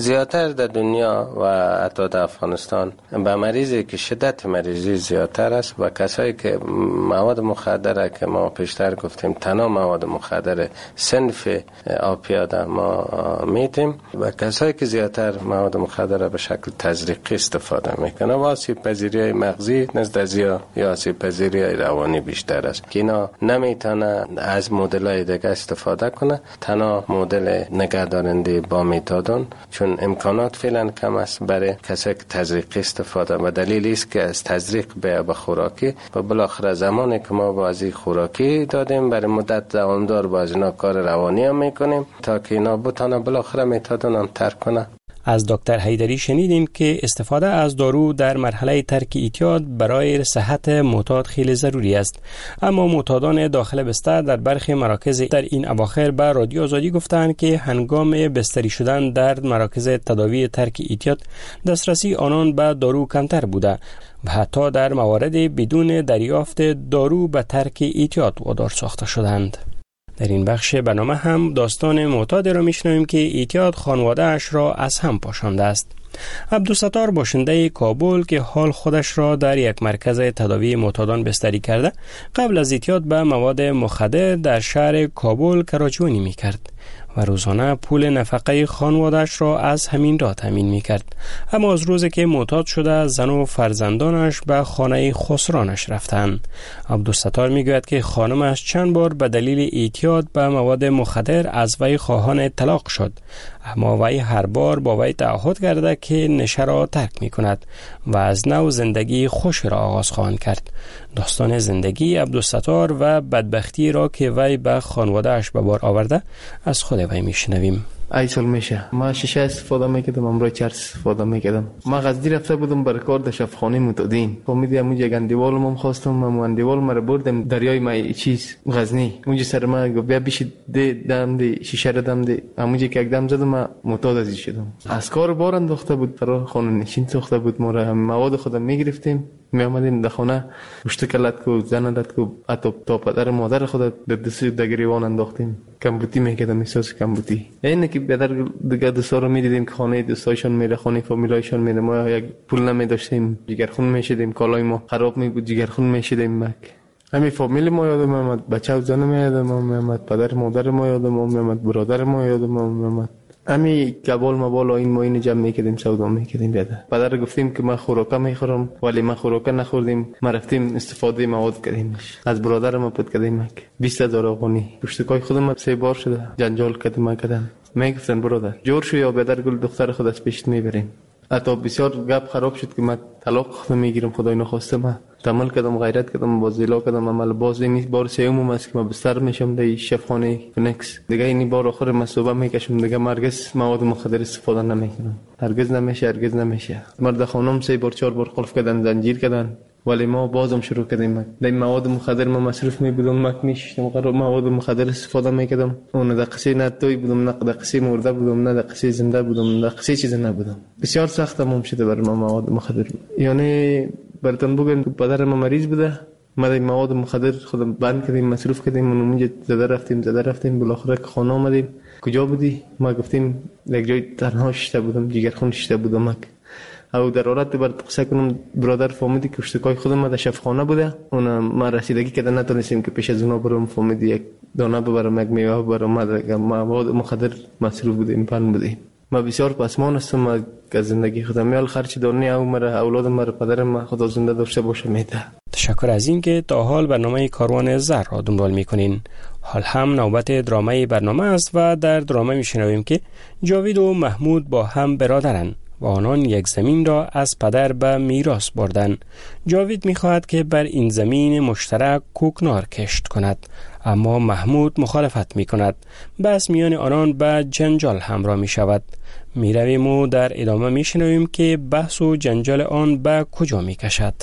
زیادتر در دنیا و حتی در افغانستان به مریضی که شدت مریضی زیادتر است و کسایی که مواد مخدر که ما پیشتر گفتیم تنها مواد مخدر صنف آپیاد ما میتیم و کسایی که زیادتر مواد مخدر به شکل تزریقی استفاده میکنه و آسیب پذیری مغزی نزد از یا آسیب پذیری روانی بیشتر است که اینا نمیتونه از مدل‌های دیگه استفاده کنه، تنها مدل نگهدارنده با متادون چون امکانات فعلا کم است برای کسایی که تزریقی استفاده و دلیلی است که از تزریق به خوراکی و بالاخره زمانی که ما بازی خوراکی دادیم برای مدت دوامدار باز اینا کار روانی هم میکنیم تا که اینا بتونه بالاخره متادون هم ترک کنه. از دکتر حیدری شنیدیم که استفاده از دارو در مرحله ترک اعتیاد برای صحت معتاد خیلی ضروری است، اما معتادان داخل بستر در برخی مراکز در این اواخر به رادیو آزادی گفتند که هنگام بستری شدن در مراکز تداوی ترک اعتیاد دسترسی آنان به دارو کمتر بوده و حتی در موارد بدون دریافت دارو به ترک اعتیاد وادار ساخته شدند. در این بخش برنامه هم داستان معتاد را میشنویم که اعتیاد خانواده اش را از هم پاشانده است. عبدالستار باشنده کابل که حال خودش را در یک مرکز تداوی معتادان بستری کرده قبل از اعتیاد به مواد مخدر در شهر کابل کراچوانی میکرد و روزانه پول نفقه خانواده‌اش را از همین راه تامین می‌کرد. اما از روزی که معتاد شده زن و فرزندانش به خانه خسرانش رفتند. عبدالستار میگوید که خانمش چند بار به دلیل اعتیاد به مواد مخدر از وی خواهان طلاق شد، اما وی هر بار با وی تعهد کرده که نشه را ترک می‌کند و از نو زندگی خوش را آغاز خواهد کرد. داستان زندگی عبدالستار و بدبختی را که وی به خانواده‌اش به بار آورده از خود وی میشنویم. ای سال میشه ما شیشه استفاده میکردم، امروز چرس استفاده میکردم. ما غزدی رفته بودم برای کار در شفاخانه معتادین. فهمیدم اونجا گندیوال ما خواستم، ما گندیوال ما رو بردم دریای ما چیز غزنی. اونجا سر ما گفت بیا بشید دم دی شیشه رو دم دی. اونجا که یک دم زدم ما معتاد ازی شدم. از کار بار انداخته بود، فرا خانه نشین ساخته بود. ما رو مواد خودم میگرفتیم می آمدیم در خانه مشتکلات کو زندت کو اتو تا پدر مادر خود در دست دگریوان انداختیم. کمبوتی میکردم، احساس کمبوتی. اینه که بدر دیگه دوستا رو میدیدیم که خانه دوستایشون میره، خانه فامیلایشون میره، ما یک پول نمیداشتیم، جگرخون میشدیم، کالای ما خراب میبود، جگرخون میشدیم. مک همین فامیل ما یادم اومد، بچه و زن ما یادم اومد، پدر مادر ما یادم اومد، برادر ما یادم اومد. امی کبال ما بالا این ما این جمع میکردیم، سودا میکردیم. بیاده پدر گفتیم که ما خوراکا میخورم، ولی ما خوراکا نخوردیم، ما رفتیم استفاده مواد کردیم. از برادر ما پد کردیم 20,000 افغانی. پشتکای خودم 3 بار شده جنجال کردیم کردن. میگفتن برادر جور شو یا بدر گل دختر خود از پیش میبریم. حتی بسیار گپ خراب شد که من طلاق میگیرم، خدای نخواسته. ما تمام کردم، غیرت کردم، بازیلا کردم، عمل باز این بار سوم است که ما بستر میشم در شفاخانه فنکس. دیگه این بار آخر ما صبح میکشم، دیگه هرگز مواد مخدر استفاده نمیکنم. هرگز نمیشه. مرد خانم 3 بار 4 بار قلف کردن، زنجیر کردن، ولی ما بازم شروع کردیم. در مواد مخدر ما مصروف می بودم، مک میشتم، قرار مواد مخدر استفاده میکردم. اون دقیقه نه توی بودم، نه دقیقه مرده بودم، نه دقیقه زنده بودم، نه دقیقه چیز نبودم. بسیار سخت تمام شده برای ما مواد مخدر. یعنی براتون بگم پدر ما مریض بوده، ما در مواد مخدر خودم بند کردیم، مصروف کردیم، اونجا زده رفتیم، بالاخره که خانه آمدیم. کجا بودی؟ ما گفتیم یک جای تنها شده بودم، جگرخون شده بودم. او در حالت برات قصه کنم، برادر فهمیدی که اشتکای خودم ما در شفاخانه بوده، اون ما رسیدگی کردن نتونستیم که پیش از اونا برم. فهمیدی یک دانه ببرم، یک میوه ببرم، ما مواد مخدر مصروف بودیم، پن بودیم. ما بسیار پسمان هستم از زندگی خودم. میال خرچ دانی او مرا اولاد مرا پدرم ما خدا زنده داشته باشه میده. تشکر از این که تا حال برنامه کاروان زر را دنبال میکنین. حال هم نوبت درامه برنامه است و در درامه میشنویم که جاوید و محمود با هم برادرن و آنان یک زمین را از پدر به میراث بردن. جاوید میخواهد که بر این زمین مشترک کوکنار کشت کند، اما محمود مخالفت میکند. بس میان آنان به جنجال همراه میشود. میرویم و در ادامه میشنویم که بحث و جنجال آن به کجا میکشد.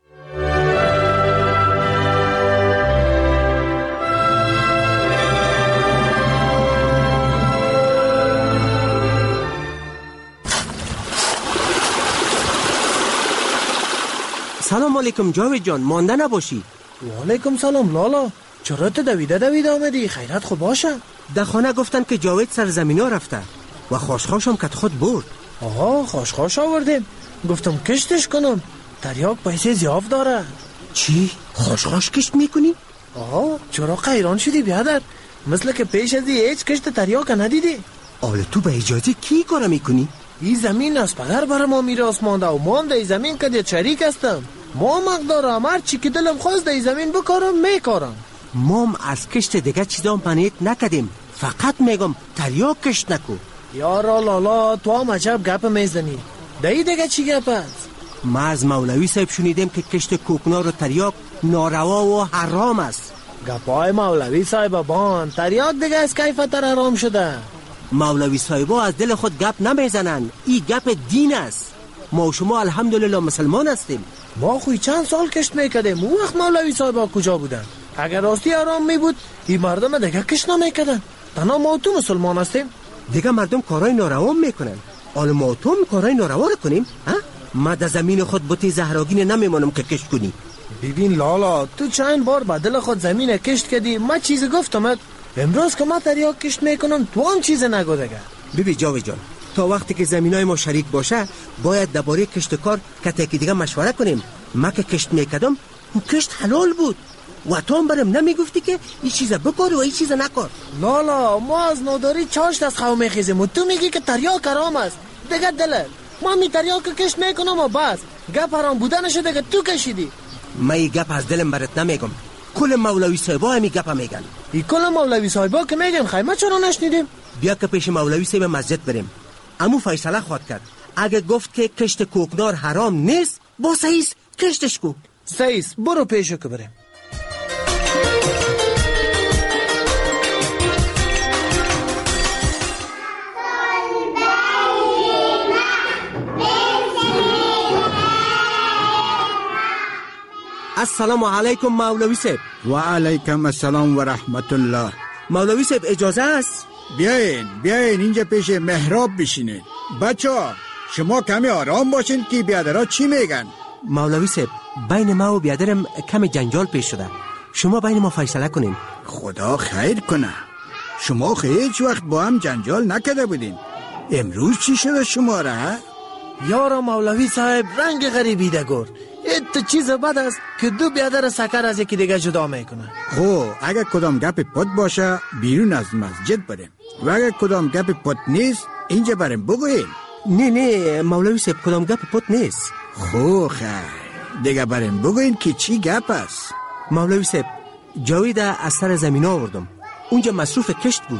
سلام علیکم جاوید جان، مانده نباشی. و علیکم سلام لالا، چرا تو دویده آمدی؟ خیرت خوب باشه؟ در خانه گفتن که جاوید سر زمینا رفته. و خاشخاش هم کت خود برد. آها خاشخاش آوردیم. گفتم کشتش کنم. تریاک پیسه زیاد داره. چی؟ خاشخاش کشت میکنی؟ آها چرا قیران شدی بیادر؟ مثل که پیش از هیچ کشت تریاک ندیدی. حالا تو به اجازه کی کار میکنی؟ این زمین از پدر برای ما میراث مانده و ما هم در زمین که شریک هستم. ما مقدارم هر چی که دلم خواست در زمین بکارم میکارم. ما هم از کشت دیگه چیزا منیت نکدیم. فقط میگم تریاک کشت نکو. یارا لالا تو هم عجب گپ میزنی. دایی دیگه چی گپ است؟ ما از مولوی صاحب شنیدیم که کشت کوکنار و تریاک ناروا و حرام است. گپای مولوی صاحب بان تریاک دیگه از کیفتر حرام شده. مولوی صاحبا از دل خود گپ نمیزنن. این گپ دین است. ما و شما الحمدلله مسلمان هستیم. ما خوی چند سال کشت میکردیم. اون وقت مولوی صاحبا کجا بودن؟ اگر راستی حرام می بود این مردم دیگه کشت نمیکردن. تنها ما تو مسلمان هستیم. دیگه مردم کارهای ناروا میکنن. حالا ما تو کارهای ناروا رو کنیم؟ ما در زمین خود بوتی زهراگین نمیمانم که کشت کنی. ببین لالا تو چند بار با دل خود زمین کشت کردی. ما چیز گفتم امروز که ما تریاک کشت میکنم تو هم چیز نگو دیگه. ببین جاوید جان تا وقتی که زمینای ما شریک باشه باید درباره کشت کار کته دیگه مشوره کنیم. ما که کشت میکردم اون کشت حلال بود و تو هم برم نمیگفتی که این چیزا بکاری و این چیزا نکار. لالا ما از ناداری چاشت از خو میخیزیم و تو میگی که تریاک حرام است. دیگه دلت ما می تریاک کشت میکنم و بس گپ حرام بودنش دیگه تو کشیدی. من این گپ از دلم برات نمیگم. کل مولوی صاحبا همی گپ میگن. این کل مولوی صاحبا که میگن خیمه چرا نشنیدیم؟ بیا که پیش مولوی صاحب مسجد بریم. امو فیصله خواهد کرد. اگه گفت که کشت کوکنار حرام نیست با سعیس کشتش کو. سعیس برو پیشو که بریم. السلام علیکم مولوی صاحب. و علیکم السلام و رحمت الله. مولوی صاحب اجازه است؟ بیاین اینجا پیش محراب بشینید. بچه‌ها شما کمی آرام باشین که بیادرها چی میگن. مولوی صاحب بین ما و بیادرم کمی جنجال پیش شده. شما بین ما فیصله کنین. خدا خیر کنه. شما هیچ وقت با هم جنجال نکرده بودین. امروز چی شده شما را؟ یارا مولوی صاحب رنگ غریبی دگور. ایت چیز بد است که دو بیادر سکر از یکی دیگه جدا میکنه. خب اگر کدام گپ پد باشه بیرون از مسجد بریم و اگر کدام گپ پد نیست اینجا بریم بگوین. نه مولوی صاحب کدام گپ پد نیست. خب خیر دیگه بریم بگوین که چی گپ است. مولوی صاحب جاوید از سر زمین آوردم. اونجا مصروف کشت بود.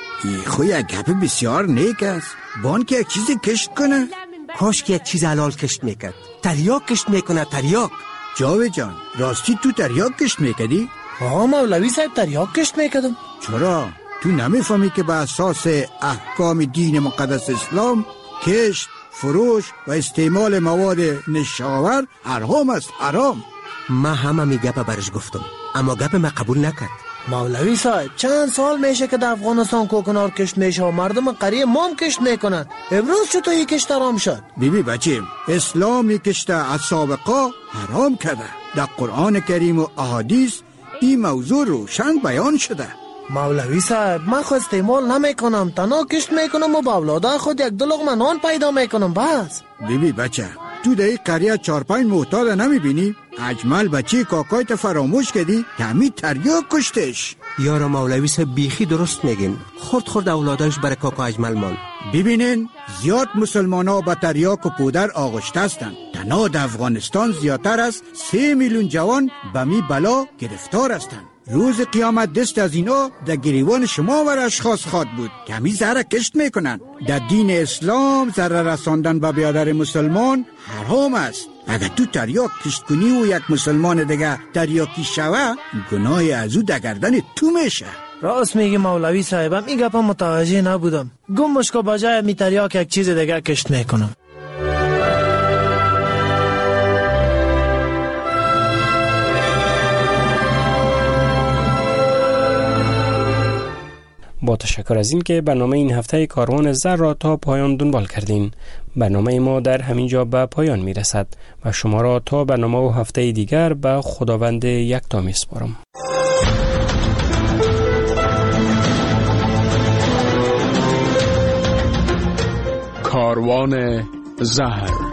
خو یک گپ بسیار نیک است. بان که یک چیزی کشت کنه. کاش که یک چیز حلال کشت میکرد. تریاک کشت میکنه. تریاک. جاوید جان راستی تو تریاک کشت میکردی؟ مولوی صاحب تریاک کشت میکردم. چرا؟ تو نمیفهمی که به اساس احکام دین مقدس اسلام کشت، فروش و استعمال مواد نشاور حرام است. حرام. ما همه می گپ برش گفتم اما گپ ما قبول نکرد. مولوی صاحب چند سال میشه که در افغانستان کوکنار کشت میشه و مردم قریه مام کشت میکنن. امروز چطور یک کشت حرام شد؟ بیبی بچیم اسلام یک کشت از سابقا حرام کرده. در قرآن کریم و احادیث این موضوع روشن بیان شده. مولوی صاحب من خود استعمال نمیکنم. تنها کشت میکنم و با اولاده خود یک دو لقمه نان پیدا میکنم بس. بیبی بچه تو در این قریه 4-5 معتاد نمیبینی؟ اجمل بچه کاکایت فراموش کردی که همین تریاک کشتش. یارا مولوی صاحب بیخی درست میگین. خورد اولادایش برای کاکا اجمل مال. ببینین زیاد مسلمان ها با تریاک و پودر آغشته هستند. تنها در افغانستان زیادتر از 3 میلیون جوان به می بلا گرفتار هستند. روز قیامت دست از اینا در گریوان شما و اشخاص خواد بود که همی زهره کشت میکنن. در دین اسلام زهره رساندن به بیادر مسلمان حرام است. اگر تو تریاک کشت کنی و یک مسلمان دیگه تریاکی شوه گناه از او در گردن تو میشه. راست میگی مولوی صاحبم این گپا متوجه نبودم. گمش که بجای می تریاک یک چیز دیگه کشت میکنم. با تشکر از این که برنامه این هفته کاروان زر را تا پایان دنبال کردین. برنامه ما در همین جا به پایان می رسد و شما را تا برنامه و هفته دیگر به خداوند یکتا می سپارم. کاروان زهر.